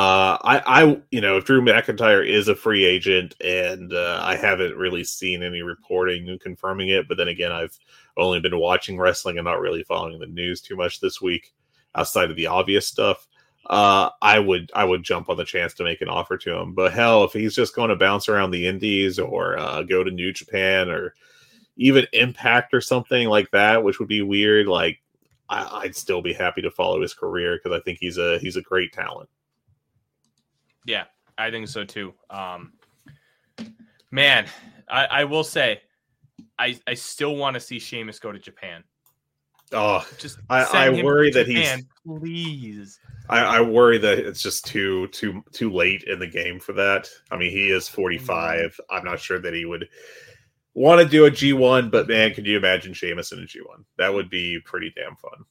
If Drew McIntyre is a free agent, and I haven't really seen any reporting confirming it, but then again, I've only been watching wrestling and not really following the news too much this week outside of the obvious stuff. I would jump on the chance to make an offer to him. But hell, if he's just going to bounce around the indies or go to New Japan or even Impact or something like that, which would be weird, like I'd still be happy to follow his career, because I think he's a great talent. Yeah, I think so too. Man, I will say, I still want to see Sheamus go to Japan. Oh, just I worry that Japan, please. I worry that it's just too late in the game for that. I mean, he is 45. I'm not sure that he would want to do a G1, but man, could you imagine Sheamus in a G1? That would be pretty damn fun.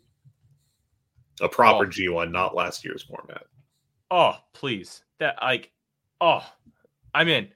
A proper G1, not last year's format. Oh, please. I'm in.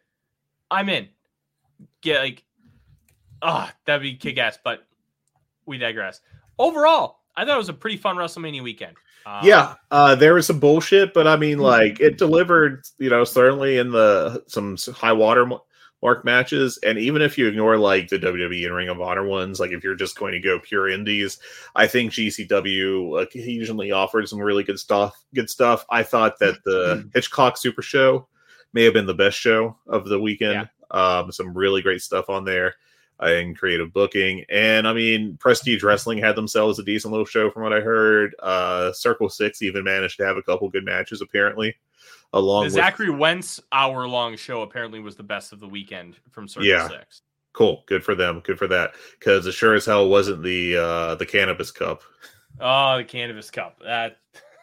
That'd be kick-ass, but we digress. Overall, I thought it was a pretty fun WrestleMania weekend. There was some bullshit, but I mean, like, it delivered, certainly in some high water mark matches. And even if you ignore like the WWE and Ring of Honor ones, like if you're just going to go pure indies, I think GCW occasionally offered some really good stuff. I thought that the Hitchcock Super Show may have been the best show of the weekend. Some really great stuff on there. And creative booking. And I mean, Prestige Wrestling had themselves a decent little show from what I heard. Circle 6 even managed to have a couple good matches, apparently. Along with Zachary Wentz hour-long show apparently was the best of the weekend from Circle 6. Cool. Good for them. Good for that. Because it sure as hell wasn't the Cannabis Cup. Oh, the Cannabis Cup. That's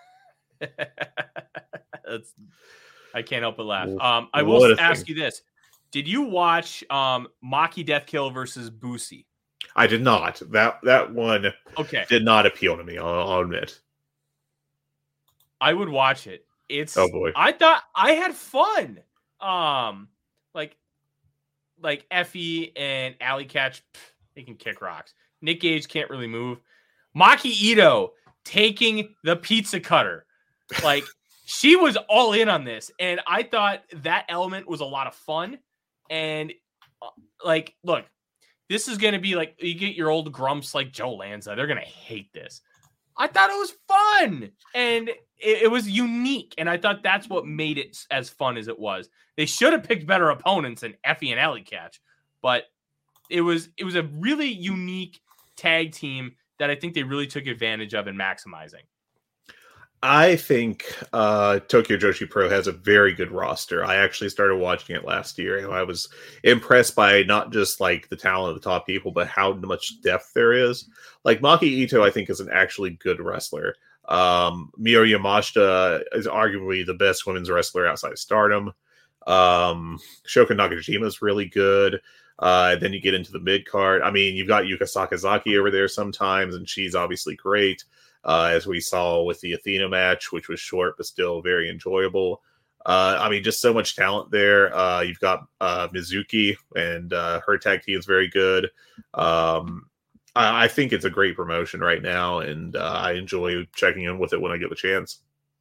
I can't help but laugh. I will ask you this. Did you watch Maki Deathkill versus Boosie? I did not. That one did not appeal to me, I'll admit. I would watch it. Oh boy. I thought I had fun. Like Effie and Alley Catch, they can kick rocks. Nick Gage can't really move. Maki Ito taking the pizza cutter. Like, she was all in on this, and I thought that element was a lot of fun. And look, this is going to be like, you get your old grumps like Joe Lanza. They're going to hate this. I thought it was fun, and it was unique. And I thought that's what made it as fun as it was. They should have picked better opponents than Effie and Alley Catch, but it was a really unique tag team that I think they really took advantage of in maximizing. I think Tokyo Joshi Pro has a very good roster. I actually started watching it last year, and I was impressed by not just like the talent of the top people, but how much depth there is. Like Maki Ito, I think is an actually good wrestler. Mio Yamashita is arguably the best women's wrestler outside of Stardom. Shoko Nakajima is really good. Then you get into the mid card. I mean, you've got Yuka Sakazaki over there sometimes, and she's obviously great. As we saw with the Athena match, which was short but still very enjoyable. I mean, just so much talent there. You've got Mizuki, and her tag team is very good. I think it's a great promotion right now, and I enjoy checking in with it when I get the chance.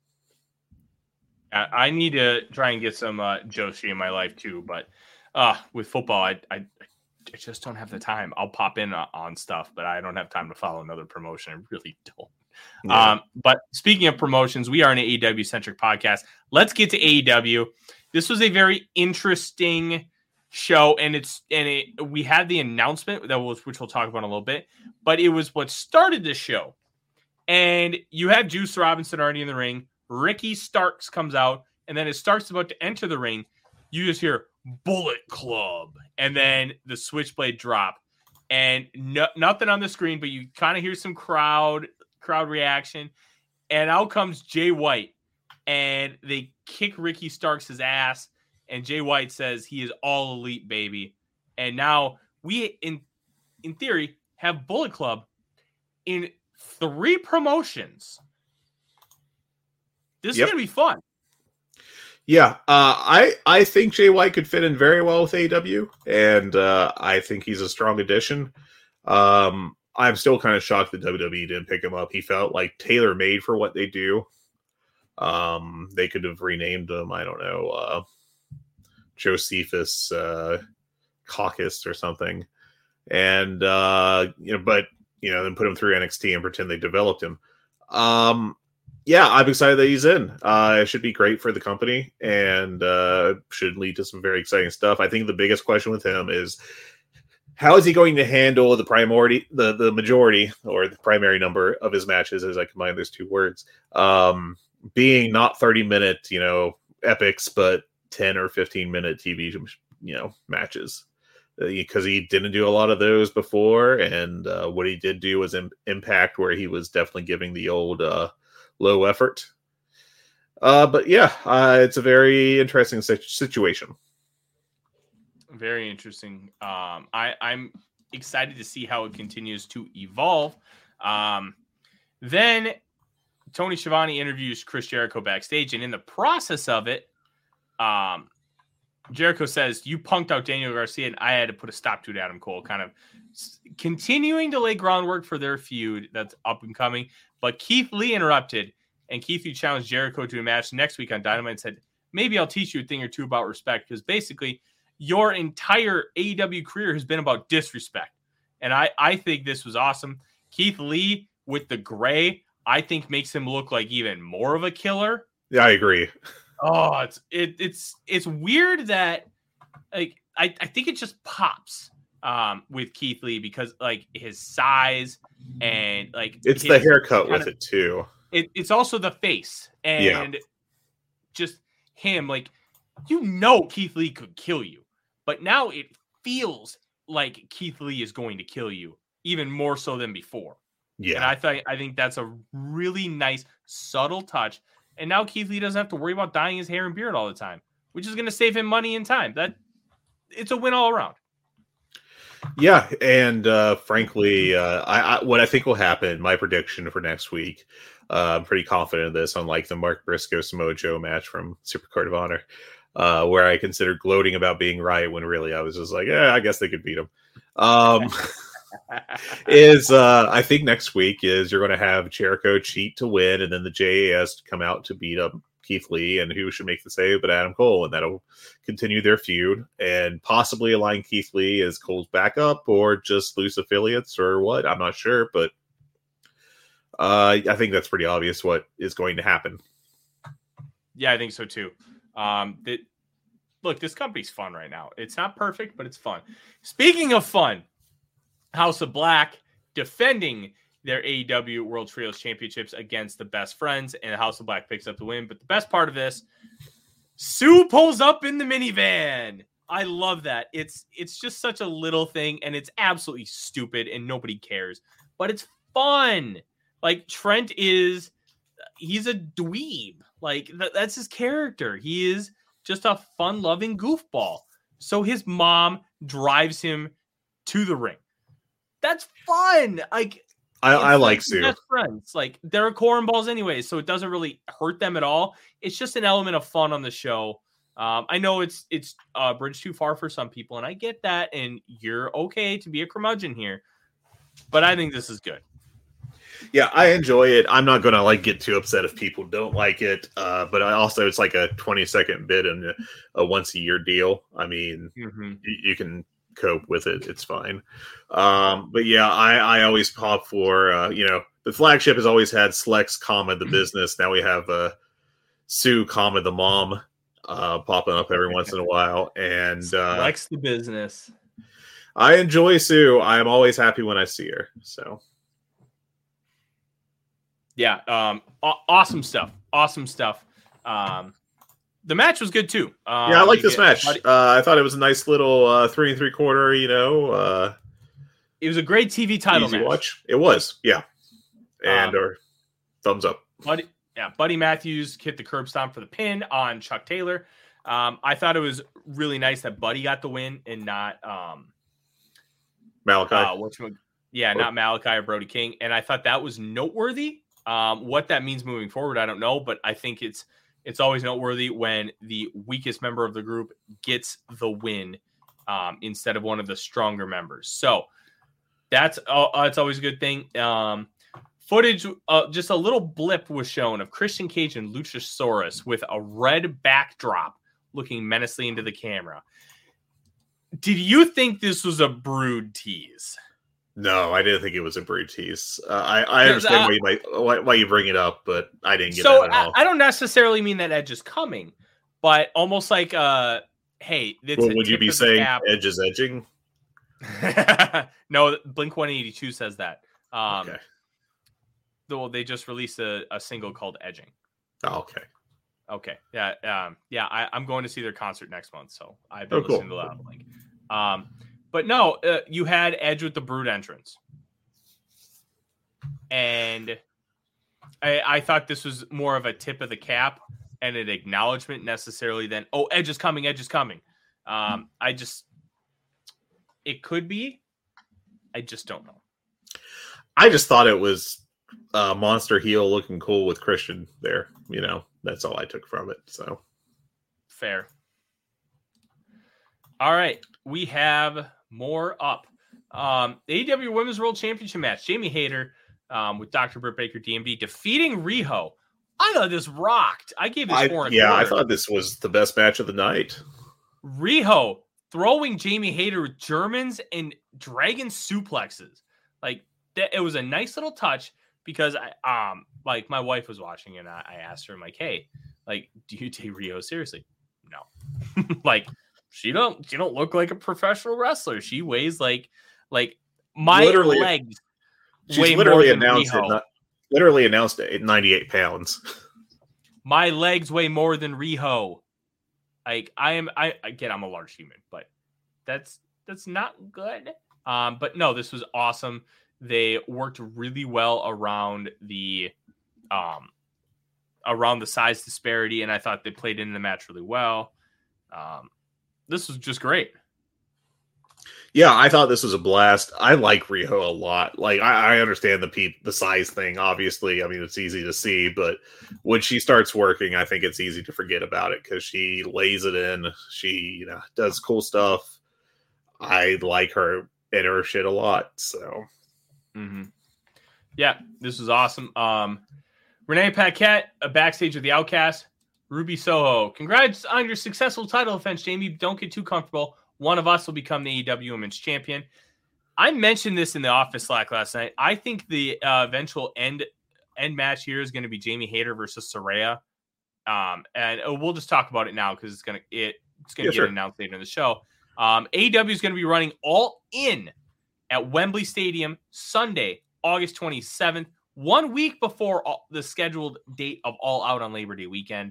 I need to try and get some Joshi in my life too, but with football, I just don't have the time. I'll pop in on stuff, but I don't have time to follow another promotion. I really don't. Yeah. But speaking of promotions, we are an AEW centric podcast. Let's get to AEW. This was a very interesting show, and we had the announcement which we'll talk about in a little bit, but it was what started the show. And you have Juice Robinson already in the ring. Ricky Starks comes out, and then as Starks about to enter the ring, you just hear Bullet Club, and then the switchblade drop, and nothing on the screen, but you kind of hear some crowd reaction, and out comes Jay White, and they kick Ricky Starks' ass, and Jay White says he is all elite, baby. And now we, in theory, have Bullet Club in 3 promotions. This is going to be fun. Yeah, I think Jay White could fit in very well with AEW, and I think he's a strong addition. I'm still kind of shocked that WWE didn't pick him up. He felt like tailor-made for what they do. They could have renamed him, I don't know, Josephus Caucus or something, and then put him through NXT and pretend they developed him. Yeah, I'm excited that he's in. It should be great for the company, and should lead to some very exciting stuff. I think the biggest question with him is, how is he going to handle the majority, or the primary number of his matches, as I combine those 2 words, being not 30-minute, epics, but 10 or 15-minute TV, matches. Because he didn't do a lot of those before, and what he did do was Impact, where he was definitely giving the old low effort. But yeah, it's a very interesting situation. Very interesting. I'm excited to see how it continues to evolve. Then Tony Schiavone interviews Chris Jericho backstage, and in the process of it, Jericho says, "You punked out Daniel Garcia, and I had to put a stop to it." Adam Cole, kind of continuing to lay groundwork for their feud that's up and coming. But Keith Lee interrupted, and Keith Lee challenged Jericho to a match next week on Dynamite and said, "Maybe I'll teach you a thing or two about respect, because basically your entire AEW career has been about disrespect." And I think this was awesome. Keith Lee with the gray, I think, makes him look like even more of a killer. Yeah, I agree. Oh, it's weird that, like, I think it just pops with Keith Lee, because like his size, and like it's the haircut with it too. It's also the face, and just him, like, Keith Lee could kill you, but now it feels like Keith Lee is going to kill you even more so than before. Yeah, and I think that's a really nice, subtle touch. And now Keith Lee doesn't have to worry about dyeing his hair and beard all the time, which is going to save him money and time. It's a win all around. Yeah, and frankly, what I think will happen, my prediction for next week, I'm pretty confident in this, unlike the Mark Briscoe Samoa Joe match from Super Card of Honor, where I considered gloating about being right when really I was just like, I guess they could beat him. I think next week is you're going to have Jericho cheat to win, and then the JAS come out to beat up Keith Lee, and who should make the save but Adam Cole, and that'll continue their feud and possibly align Keith Lee as Cole's backup, or just loose affiliates, or what, I'm not sure, but I think that's pretty obvious what is going to happen. Yeah, I think so too. Look, this company's fun right now. It's not perfect, but it's fun. Speaking of fun, House of Black defending their AEW World Trios Championships against the Best Friends, and the House of Black picks up the win. But the best part of this, Sue pulls up in the minivan. I love that. It's just such a little thing, and it's absolutely stupid, and nobody cares. But it's fun. Like, Trent he's a dweeb. Like, that's his character. He is just a fun-loving goofball. So his mom drives him to the ring. That's fun. Like, I like Sue. Best friends. Like, they're cornballs anyway, so it doesn't really hurt them at all. It's just an element of fun on the show. I know it's a bridge too far for some people, and I get that, and you're okay to be a curmudgeon here, but I think this is good. Yeah, I enjoy it. I'm not gonna like get too upset if people don't like it, but I also, it's like a 20-second bit and a once a year deal. I mean, you can cope with it. It's fine. But yeah, I always pop for the flagship has always had Slex, the business. Now we have Sue, the mom. Popping up every once in a while, and Lex the business. I enjoy Sue. I am always happy when I see her. So, yeah, awesome stuff. Awesome stuff. The match was good too. Yeah, I like this match. I thought it was a nice little 3 3/4. It was a great TV title match. Watch. It was, yeah, and or thumbs up. Buddy Matthews hit the curb stomp for the pin on Chuck Taylor. I thought it was really nice that Buddy got the win and not Malachi. Not Malachi or Brody King. And I thought that was noteworthy. What that means moving forward, I don't know, but I think it's always noteworthy when the weakest member of the group gets the win instead of one of the stronger members. So that's always a good thing. Footage, just a little blip was shown of Christian Cage and Luchasaurus with a red backdrop looking menacingly into the camera. Did you think this was a Brood tease? No, I didn't think it was a Brood tease. I understand why you bring it up, but I didn't get that at all. I don't necessarily mean that Edge is coming, but almost like, hey, would you be saying Edge is edging? No, Blink-182 says that. Okay. Though they just released a single called Edging. Oh, okay. Okay. Yeah. I'm going to see their concert next month, so I've been listening to Loud Link. But no, you had Edge with the Brood entrance, and I thought this was more of a tip of the cap and an acknowledgement necessarily than Edge is coming. It could be. I just don't know. I just thought it was monster heel looking cool with Christian there. That's all I took from it. So fair. All right, we have more up. AEW Women's World Championship match. Jamie Hayter with Dr. Britt Baker, DMD, defeating Riho. I thought this rocked. I gave this 4 Yeah, I thought this was the best match of the night. Riho throwing Jamie Hayter with Germans and dragon suplexes. Like, it was a nice little touch. Because my wife was watching and I asked her, I'm like, hey, like, do you take Riho seriously? No. Like, she don't look like a professional wrestler. She weighs like my legs. She's literally announced at 98 pounds. My legs weigh more than Riho. Like, I'm a large human, but that's not good. But no, this was awesome. They worked really well around the size disparity, and I thought they played into the match really well. This was just great. Yeah, I thought this was a blast. I like Riho a lot. Like, I understand the size thing. Obviously, I mean, it's easy to see, but when she starts working, I think it's easy to forget about it because she lays it in. She does cool stuff. I like her and her shit a lot. So. Mm-hmm. Yeah, this was awesome. Renee Paquette, backstage with the Outcast. Ruby Soho, congrats on your successful title defense, Jamie. Don't get too comfortable. One of us will become the AEW Women's Champion. I mentioned this in the office Slack last night. I think the eventual end match here is going to be Jamie Hayter versus Saraya. And we'll just talk about it now because it's going to get announced later in the show. AEW is going to be running All In at Wembley Stadium Sunday, August 27th, 1 week before the scheduled date of All Out on Labor Day weekend.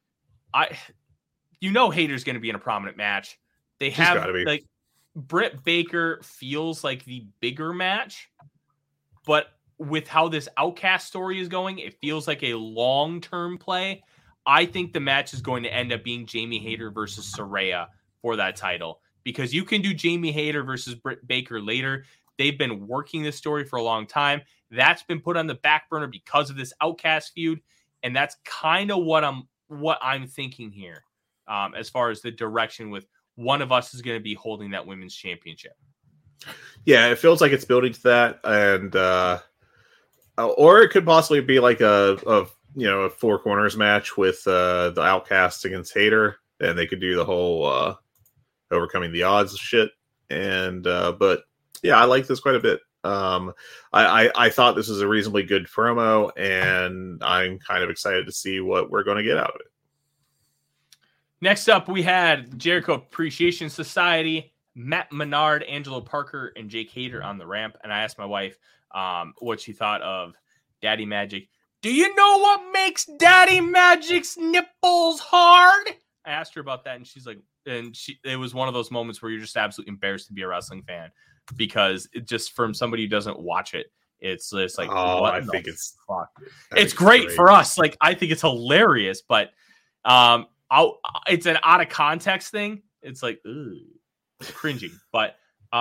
Hayter's going to be in a prominent match. They have like Britt Baker feels like the bigger match, but with how this Outcast story is going, it feels like a long-term play. I think the match is going to end up being Jamie Hayter versus Saraya for that title, because you can do Jamie Hayter versus Britt Baker later. They've been working this story for a long time. That's been put on the back burner because of this Outcast feud, and that's kind of what I'm thinking here, as far as the direction with one of us is going to be holding that women's championship. Yeah, it feels like it's building to that, and or it could possibly be like a four corners match with the Outcast against Hayter, and they could do the whole overcoming the odds shit. And but yeah, I like this quite a bit. I thought this was a reasonably good promo, and I'm kind of excited to see what we're going to get out of it. Next up, we had Jericho Appreciation Society, Matt Menard, Angelo Parker, and Jake Hayter on the ramp. And I asked my wife what she thought of Daddy Magic. Do you know what makes Daddy Magic's nipples hard? I asked her about that, and she's like, it was one of those moments where you're just absolutely embarrassed to be a wrestling fan, because it just, from somebody who doesn't watch it, it's just like, I think it's fuck. It's great for us. Like, I think it's hilarious, but it's an out of context thing. It's like, cringing. But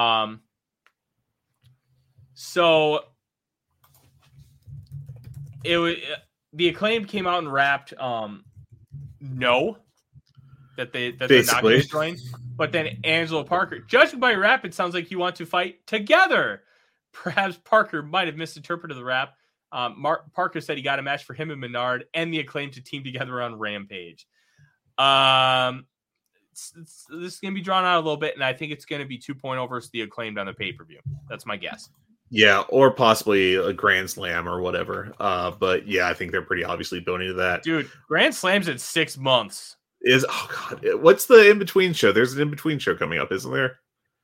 so it was, the Acclaimed came out and rapped no, that they're not going to join. But then Angelo Parker, judging by your rap, it sounds like you want to fight together. Perhaps Parker might have misinterpreted the rap. Parker said he got a match for him and Menard and the Acclaimed to team together on Rampage. This is going to be drawn out a little bit, and I think it's going to be 2.0 versus the Acclaimed on the pay-per-view. That's my guess. Yeah, or possibly a Grand Slam or whatever. But yeah, I think they're pretty obviously building to that. Dude, Grand Slam's in 6 months. What's the in-between show? There's an in-between show coming up, isn't there?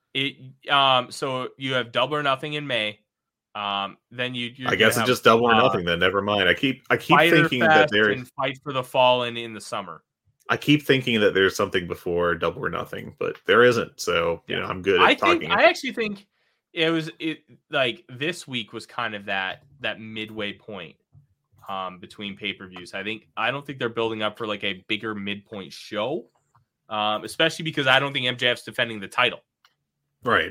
So you have Double or Nothing in May. Then I guess it's just Double or Nothing then. Never mind. I keep thinking that there's Fight for the Fallen in the summer. I keep thinking that there's something before Double or Nothing, but there isn't. So I'm good at talking. I actually think it like this week was kind of that midway point between pay-per-views. I don't think they're building up for like a bigger midpoint show, especially because I don't think MJF's defending the title. Right.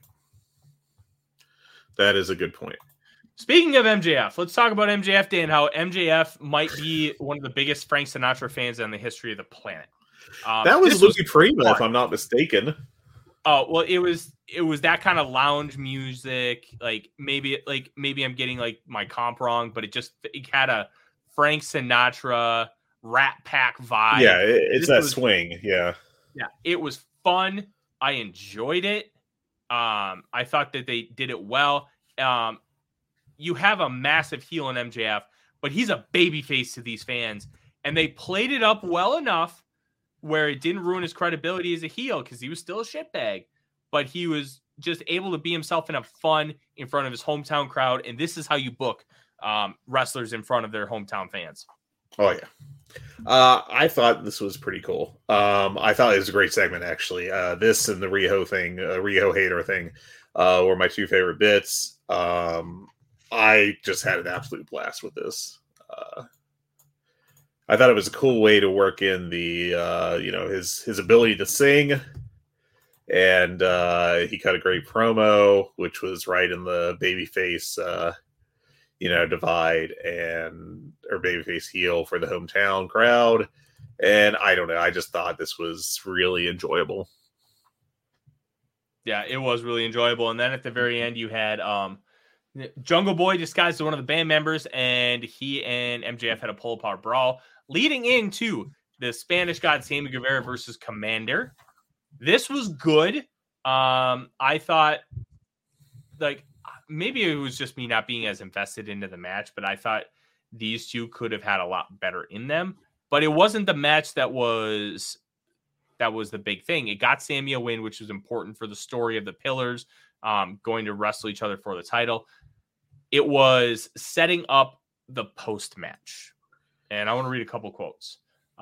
That is a good point. Speaking of MJF, let's talk about MJF Day and how MJF might be one of the biggest Frank Sinatra fans in the history of the planet. That was Lucy Prima, if I'm not mistaken. Oh, well, it was that kind of lounge music. Like maybe I'm getting like my comp wrong, but it had a Frank Sinatra Rat Pack vibe. Yeah, it's that swing. Yeah, it was fun. I enjoyed it. I thought that they did it well. You have a massive heel in MJF, but he's a babyface to these fans, and they played it up well enough where it didn't ruin his credibility as a heel, because he was still a shitbag, but he was just able to be himself and have fun in front of his hometown crowd. And this is how you book wrestlers in front of their hometown fans. Oh yeah. I thought this was pretty cool. I thought it was a great segment, actually. This and the Riho thing, Riho Hayter thing, were my two favorite bits. I just had an absolute blast with this. I thought it was a cool way to work in the, his ability to sing, and he cut a great promo, which was right in the babyface, divide or babyface heel for the hometown crowd. And I don't know, I just thought this was really enjoyable. Yeah, it was really enjoyable. And then at the very end, you had Jungle Boy disguised as one of the band members, and he and MJF had a pull-apart brawl leading into the Spanish God Sammy Guevara versus Commander. This was good. I thought, like, maybe it was just me not being as invested into the match, but I thought these two could have had a lot better in them. But it wasn't the match that was the big thing. It got Sammy a win, which was important for the story of the Pillars going to wrestle each other for the title. it was setting up the post-match. And I want to read a couple quotes.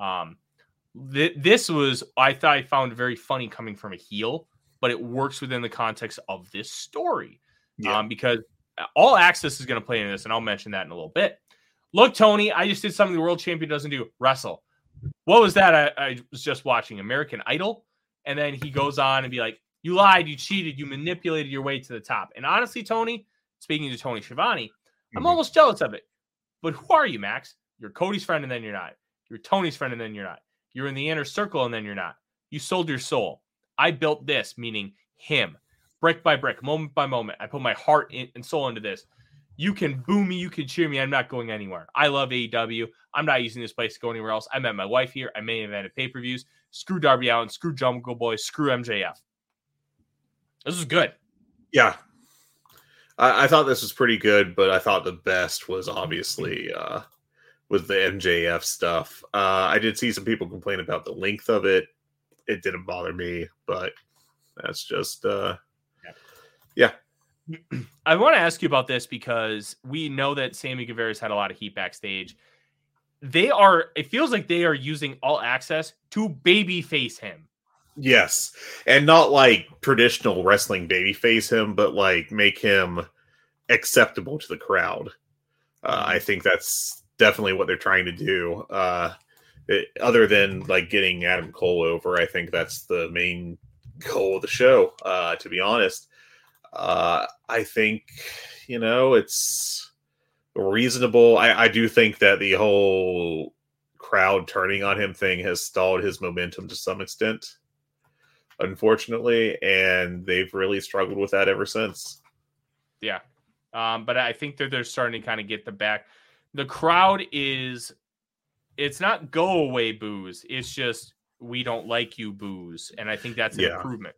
This was, I found very funny coming from a heel, but it works within the context of this story. Because All Access is going to play in this, and I'll mention that in a little bit. Look, Tony, I just did something the world champion doesn't do. Wrestle. What was that? I was just watching American Idol. And then he goes on and be like, you lied, you cheated, you manipulated your way to the top. And honestly, Tony, speaking to Tony Schiavone, I'm almost jealous of it. But who are you, Max? You're Cody's friend and then you're not. You're Tony's friend and then you're not. You're in the inner circle and then you're not. You sold your soul. I built this, meaning him. Brick by brick, moment by moment. I put my heart and soul into this. You can boo me, you can cheer me. I'm not going anywhere. I love AEW. I'm not using this place to go anywhere else. I met my wife here. I main evented pay-per-views. Screw Darby Allin. Screw Jungle Boy. Screw MJF. This is good. Yeah. I thought this was pretty good, but I thought the best was obviously with the MJF stuff. I did see some people complain about the length of it. It didn't bother me, but that's just yeah. I want to ask you about this because we know that Sammy Guevara's had a lot of heat backstage. It feels like they are using All Access to babyface him. Yes. And not like traditional wrestling babyface him, but like make him acceptable to the crowd. I think that's definitely what they're trying to do. Other than like getting Adam Cole over, I think that's the main goal of the show, to be honest. I think, it's reasonable. I do think that the whole crowd turning on him thing has stalled his momentum to some extent, unfortunately, and they've really struggled with that ever since. Yeah. But I think that they're starting to kind of get the back. The crowd it's not go away boos. It's just, we don't like you boos. And I think that's an improvement.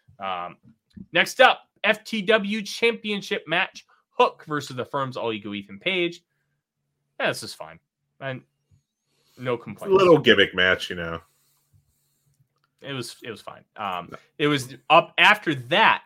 Next up, FTW Championship match, Hook versus the Firm's All Ego Ethan Page. Yeah, this is fine. And no complaints. A little gimmick match, It was fine. It was up after that.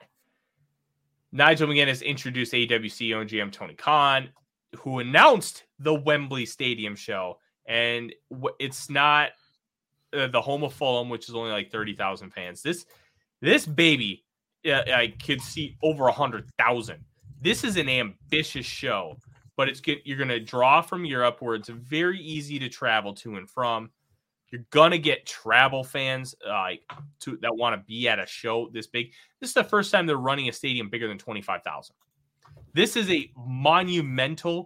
Nigel McGuinness introduced AEW CEO and GM Tony Khan, who announced the Wembley Stadium show. And it's not the home of Fulham, which is only like 30,000 fans. This baby, I could see over 100,000. This is an ambitious show, but you're going to draw from Europe, where it's very easy to travel to and from. You're going to get travel fans that want to be at a show this big. This is the first time they're running a stadium bigger than 25,000. This is a monumental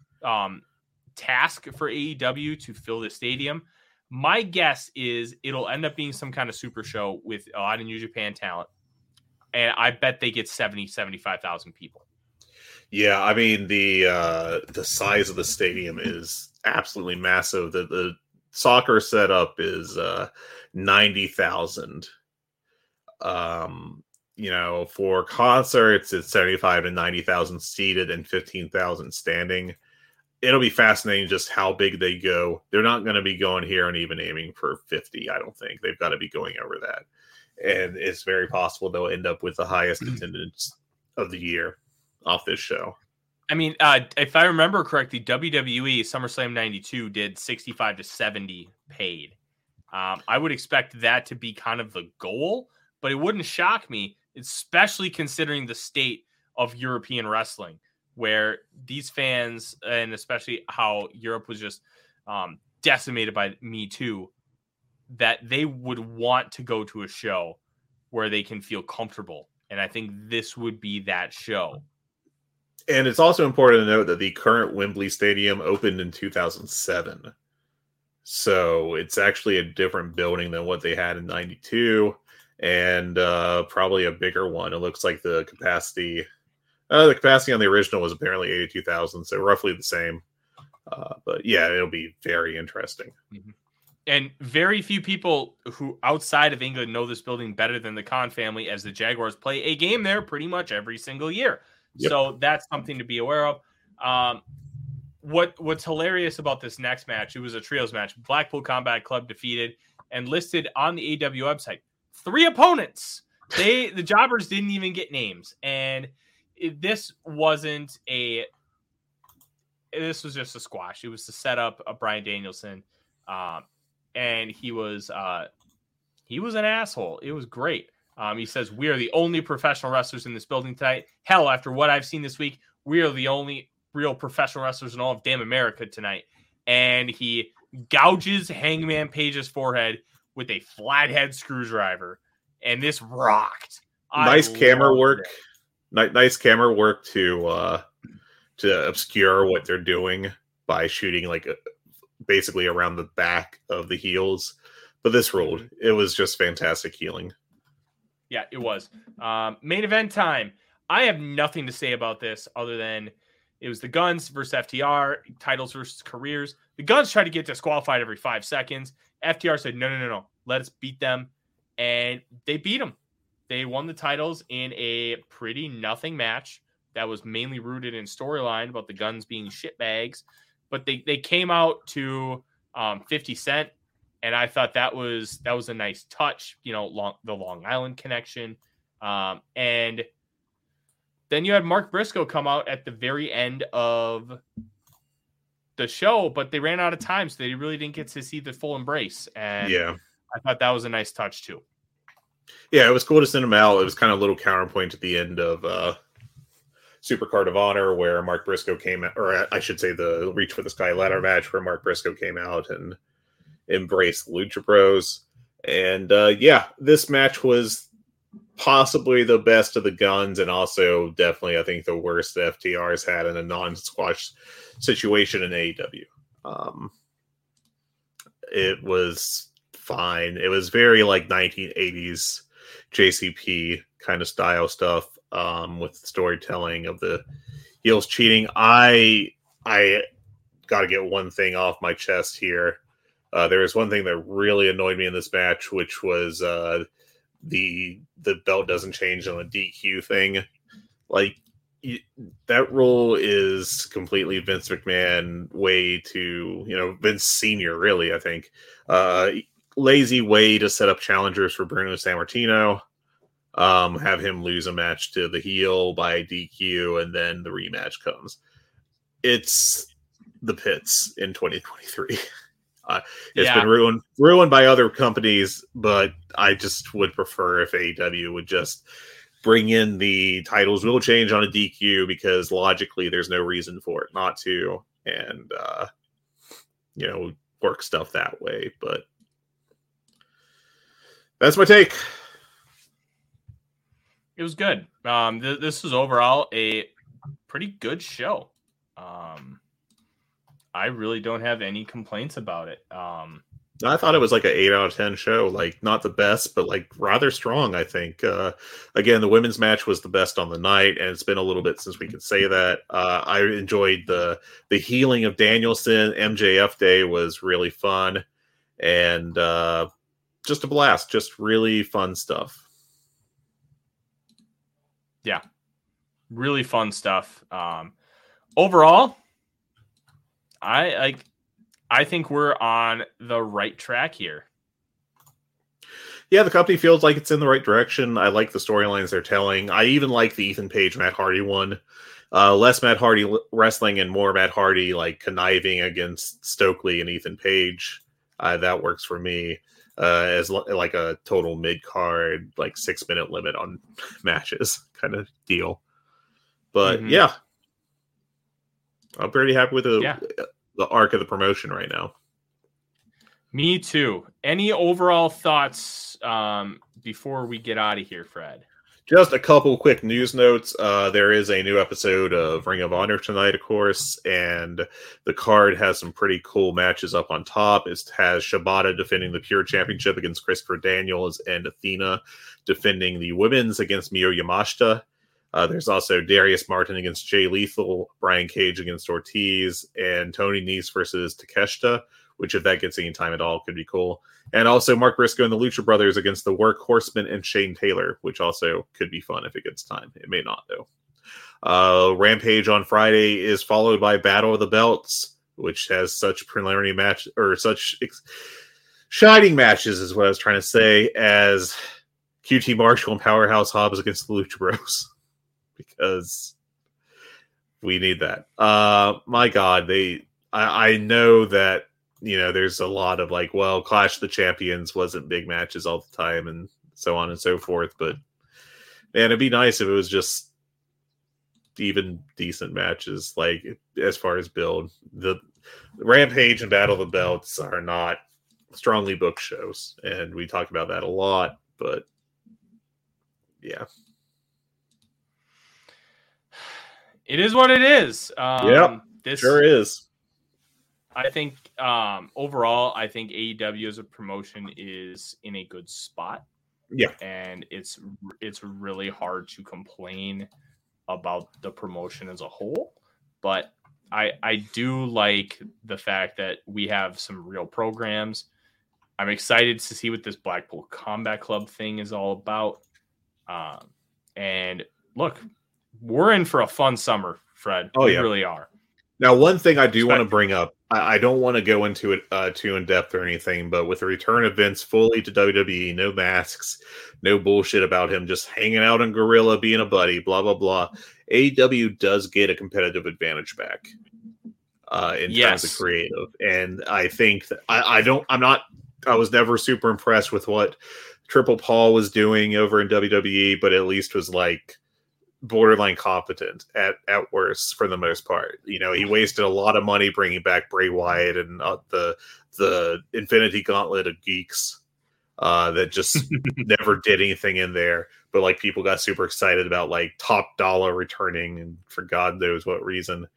task for AEW to fill the stadium. My guess is it'll end up being some kind of super show with a lot of New Japan talent. And I bet they get 75,000 people. Yeah, I mean, the size of the stadium is absolutely massive. The soccer setup is 90,000. For concerts, it's 75 to 90,000 seated and 15,000 standing. It'll be fascinating just how big they go. They're not going to be going here and even aiming for 50, I don't think. They've got to be going over that. And it's very possible they'll end up with the highest attendance of the year off this show. I mean, if I remember correctly, WWE SummerSlam 92 did 65 to 70 paid. I would expect that to be kind of the goal, but it wouldn't shock me, especially considering the state of European wrestling, where these fans, and especially how Europe was just decimated by Me Too, that they would want to go to a show where they can feel comfortable. And I think this would be that show. And it's also important to note that the current Wembley Stadium opened in 2007. So it's actually a different building than what they had in 92, and probably a bigger one. It looks like the capacity on the original was apparently 82,000, so roughly the same. But yeah, it'll be very interesting. Mm-hmm. And very few people who outside of England know this building better than the Khan family, as the Jaguars play a game there pretty much every single year. Yep. So that's something to be aware of. What's hilarious about this next match, it was a trios match. Blackpool Combat Club defeated and listed on the AEW website 3 opponents. The jobbers didn't even get names. And this wasn't a this was just a squash. It was to set up Bryan Danielson, and he was an asshole. It was great. He says, "We are the only professional wrestlers in this building tonight. Hell, after what I've seen this week, we are the only real professional wrestlers in all of damn America tonight." And he gouges Hangman Page's forehead with a flathead screwdriver, and this rocked. Nice camera work. Nice camera work to obscure what they're doing by shooting basically around the back of the heels. But this ruled. It was just fantastic healing. Yeah, it was. Main event time. I have nothing to say about this other than it was the Guns versus FTR, titles versus careers. The Guns tried to get disqualified every 5 seconds. FTR said, no, let us beat them. And they beat them. They won the titles in a pretty nothing match that was mainly rooted in storyline about the Guns being shitbags. But they came out to 50 Cent, and I thought that was a nice touch, the Long Island connection. And then you had Mark Briscoe come out at the very end of the show, but they ran out of time, so they really didn't get to see the full embrace. And yeah, I thought that was a nice touch too. Yeah, it was cool to send him out. It was kind of a little counterpoint at the end of Supercard of Honor, where Mark Briscoe came out, or I should say the Reach for the Sky ladder match, where Mark Briscoe came out and embraced the Lucha Bros. And this match was possibly the best of the Guns, and also definitely, I think, the worst the FTR's had in a non-squash situation in AEW. It was fine. It was very 1980s JCP kind of style stuff, with storytelling of the heels cheating. I got to get one thing off my chest here. There was one thing that really annoyed me in this match, which was the belt doesn't change on the DQ thing. That rule is completely Vince McMahon way to, Vince Senior, really, I think. Lazy way to set up challengers for Bruno Sammartino. Have him lose a match to the heel by DQ, and then the rematch comes. It's the pits in 2023. It's been ruined by other companies, but I just would prefer if AEW would just bring in the titles will change on a DQ, because logically there's no reason for it not to, and work stuff that way. But that's my take. It was good. This was overall a pretty good show. I really don't have any complaints about it. I thought it was an 8 out of 10 show. Not the best, but rather strong, I think. Again, the women's match was the best on the night, and it's been a little bit since we could say that. I enjoyed the healing of Danielson. MJF Day was really fun, and just a blast. Just really fun stuff. Yeah, really fun stuff. Overall, I think we're on the right track here. Yeah, the company feels like it's in the right direction. I like the storylines they're telling. I even like the Ethan Page Matt Hardy one. Less Matt Hardy wrestling and more Matt Hardy conniving against Stokely and Ethan Page. That works for me. As a total mid-card 6-minute limit on matches kind of deal. But yeah, I'm pretty happy with the arc of the promotion right now. Me too. Any overall thoughts before we get out of here, Fred? Just a couple quick news notes. There is a new episode of Ring of Honor tonight, of course, and the card has some pretty cool matches up on top. It has Shibata defending the Pure Championship against Christopher Daniels, and Athena defending the women's against Miyu Yamashita. There's also Darius Martin against Jay Lethal, Brian Cage against Ortiz, and Tony Nese versus Takeshita, which, if that gets any time at all, could be cool. And also Mark Briscoe and the Lucha Brothers against the Workhorsemen and Shane Taylor, which also could be fun if it gets time. It may not, though. Rampage on Friday is followed by Battle of the Belts, which has such preliminary match, or such shining matches, is what I was trying to say, as QT Marshall and Powerhouse Hobbs against the Lucha Bros. Because We need that. My God, I know that, there's a lot of like, well, Clash of the Champions wasn't big matches all the time and so on and so forth. But man, it'd be nice if it was just even decent matches. Like as far as build, the Rampage and Battle of the Belts are not strongly booked shows. And we talk about that a lot, but yeah. It is what it is. This sure is. I think overall, I think AEW as a promotion is in a good spot. Yeah, and it's really hard to complain about the promotion as a whole. But I do like the fact that we have some real programs. I'm excited to see what this Blackpool Combat Club thing is all about. And look, we're in for a fun summer, Fred. We really are. Now, one thing I do want to bring up, I don't want to go into it too in depth or anything, but with the return of Vince fully to WWE, no masks, no bullshit about him just hanging out in Gorilla, being a buddy, blah, blah, blah. AEW does get a competitive advantage back in terms of creative. And I think that I was never super impressed with what Triple Paul was doing over in WWE, but at least was like borderline competent at worst for the most part. He wasted a lot of money bringing back Bray Wyatt and the Infinity Gauntlet of geeks that just never did anything in there. But like people got super excited about like Top Dollar returning, and for God knows what reason.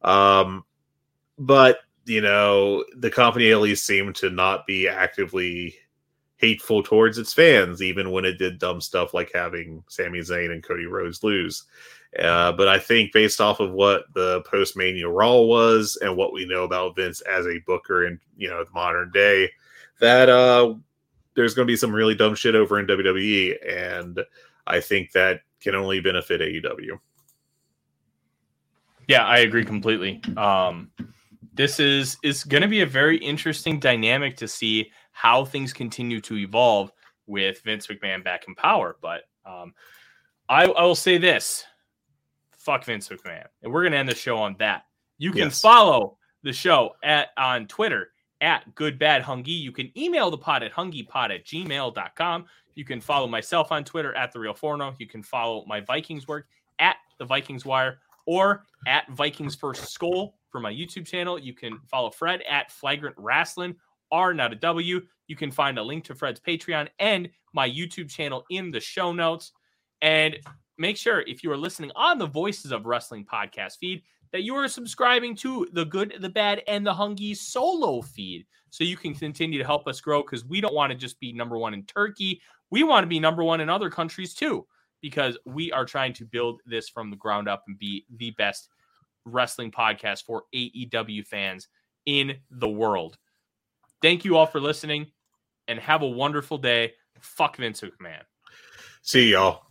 But the company at least seemed to not be actively hateful towards its fans, even when it did dumb stuff like having Sami Zayn and Cody Rhodes lose. But I think based off of what the post-Mania Raw was and what we know about Vince as a booker in the modern day, that there's going to be some really dumb shit over in WWE, and I think that can only benefit AEW. Yeah, I agree completely. This is going to be a very interesting dynamic to see how things continue to evolve with Vince McMahon back in power. But I will say this. Fuck Vince McMahon. And we're going to end the show on that. You can follow the show on Twitter at GoodBadHungie. You can email the pod at hungiepod@gmail.com. You can follow myself on Twitter at TheRealForno. You can follow my Vikings work at The Vikings Wire or at Vikings First Skull for my YouTube channel. You can follow Fred at Flagrant Wrestling, R, not a W. You can find a link to Fred's Patreon and my YouTube channel in the show notes. And make sure, if you are listening on the Voices of Wrestling podcast feed, that you are subscribing to the Good, the Bad, and the Hungie solo feed so you can continue to help us grow, because we don't want to just be number one in Turkey. We want to be number one in other countries too, because we are trying to build this from the ground up and be the best wrestling podcast for AEW fans in the world. Thank you all for listening, and have a wonderful day. Fuck Vince McMahon. See y'all.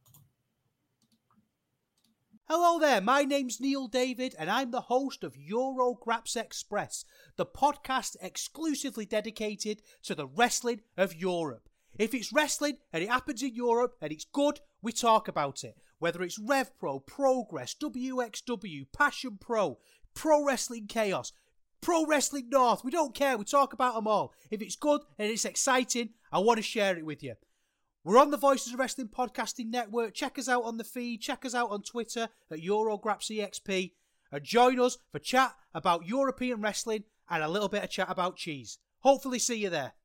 Hello there, my name's Neil David, and I'm the host of Eurograps Express, the podcast exclusively dedicated to the wrestling of Europe. If it's wrestling and it happens in Europe and it's good, we talk about it. Whether it's RevPro, Progress, WXW, Passion Pro, Pro Wrestling Chaos, Pro Wrestling North, we don't care, we talk about them all. If it's good and it's exciting, I want to share it with you. We're on the Voices of Wrestling Podcasting Network. Check us out on the feed. Check us out on Twitter at EuroGrapsEXP. And join us for chat about European wrestling and a little bit of chat about cheese. Hopefully see you there.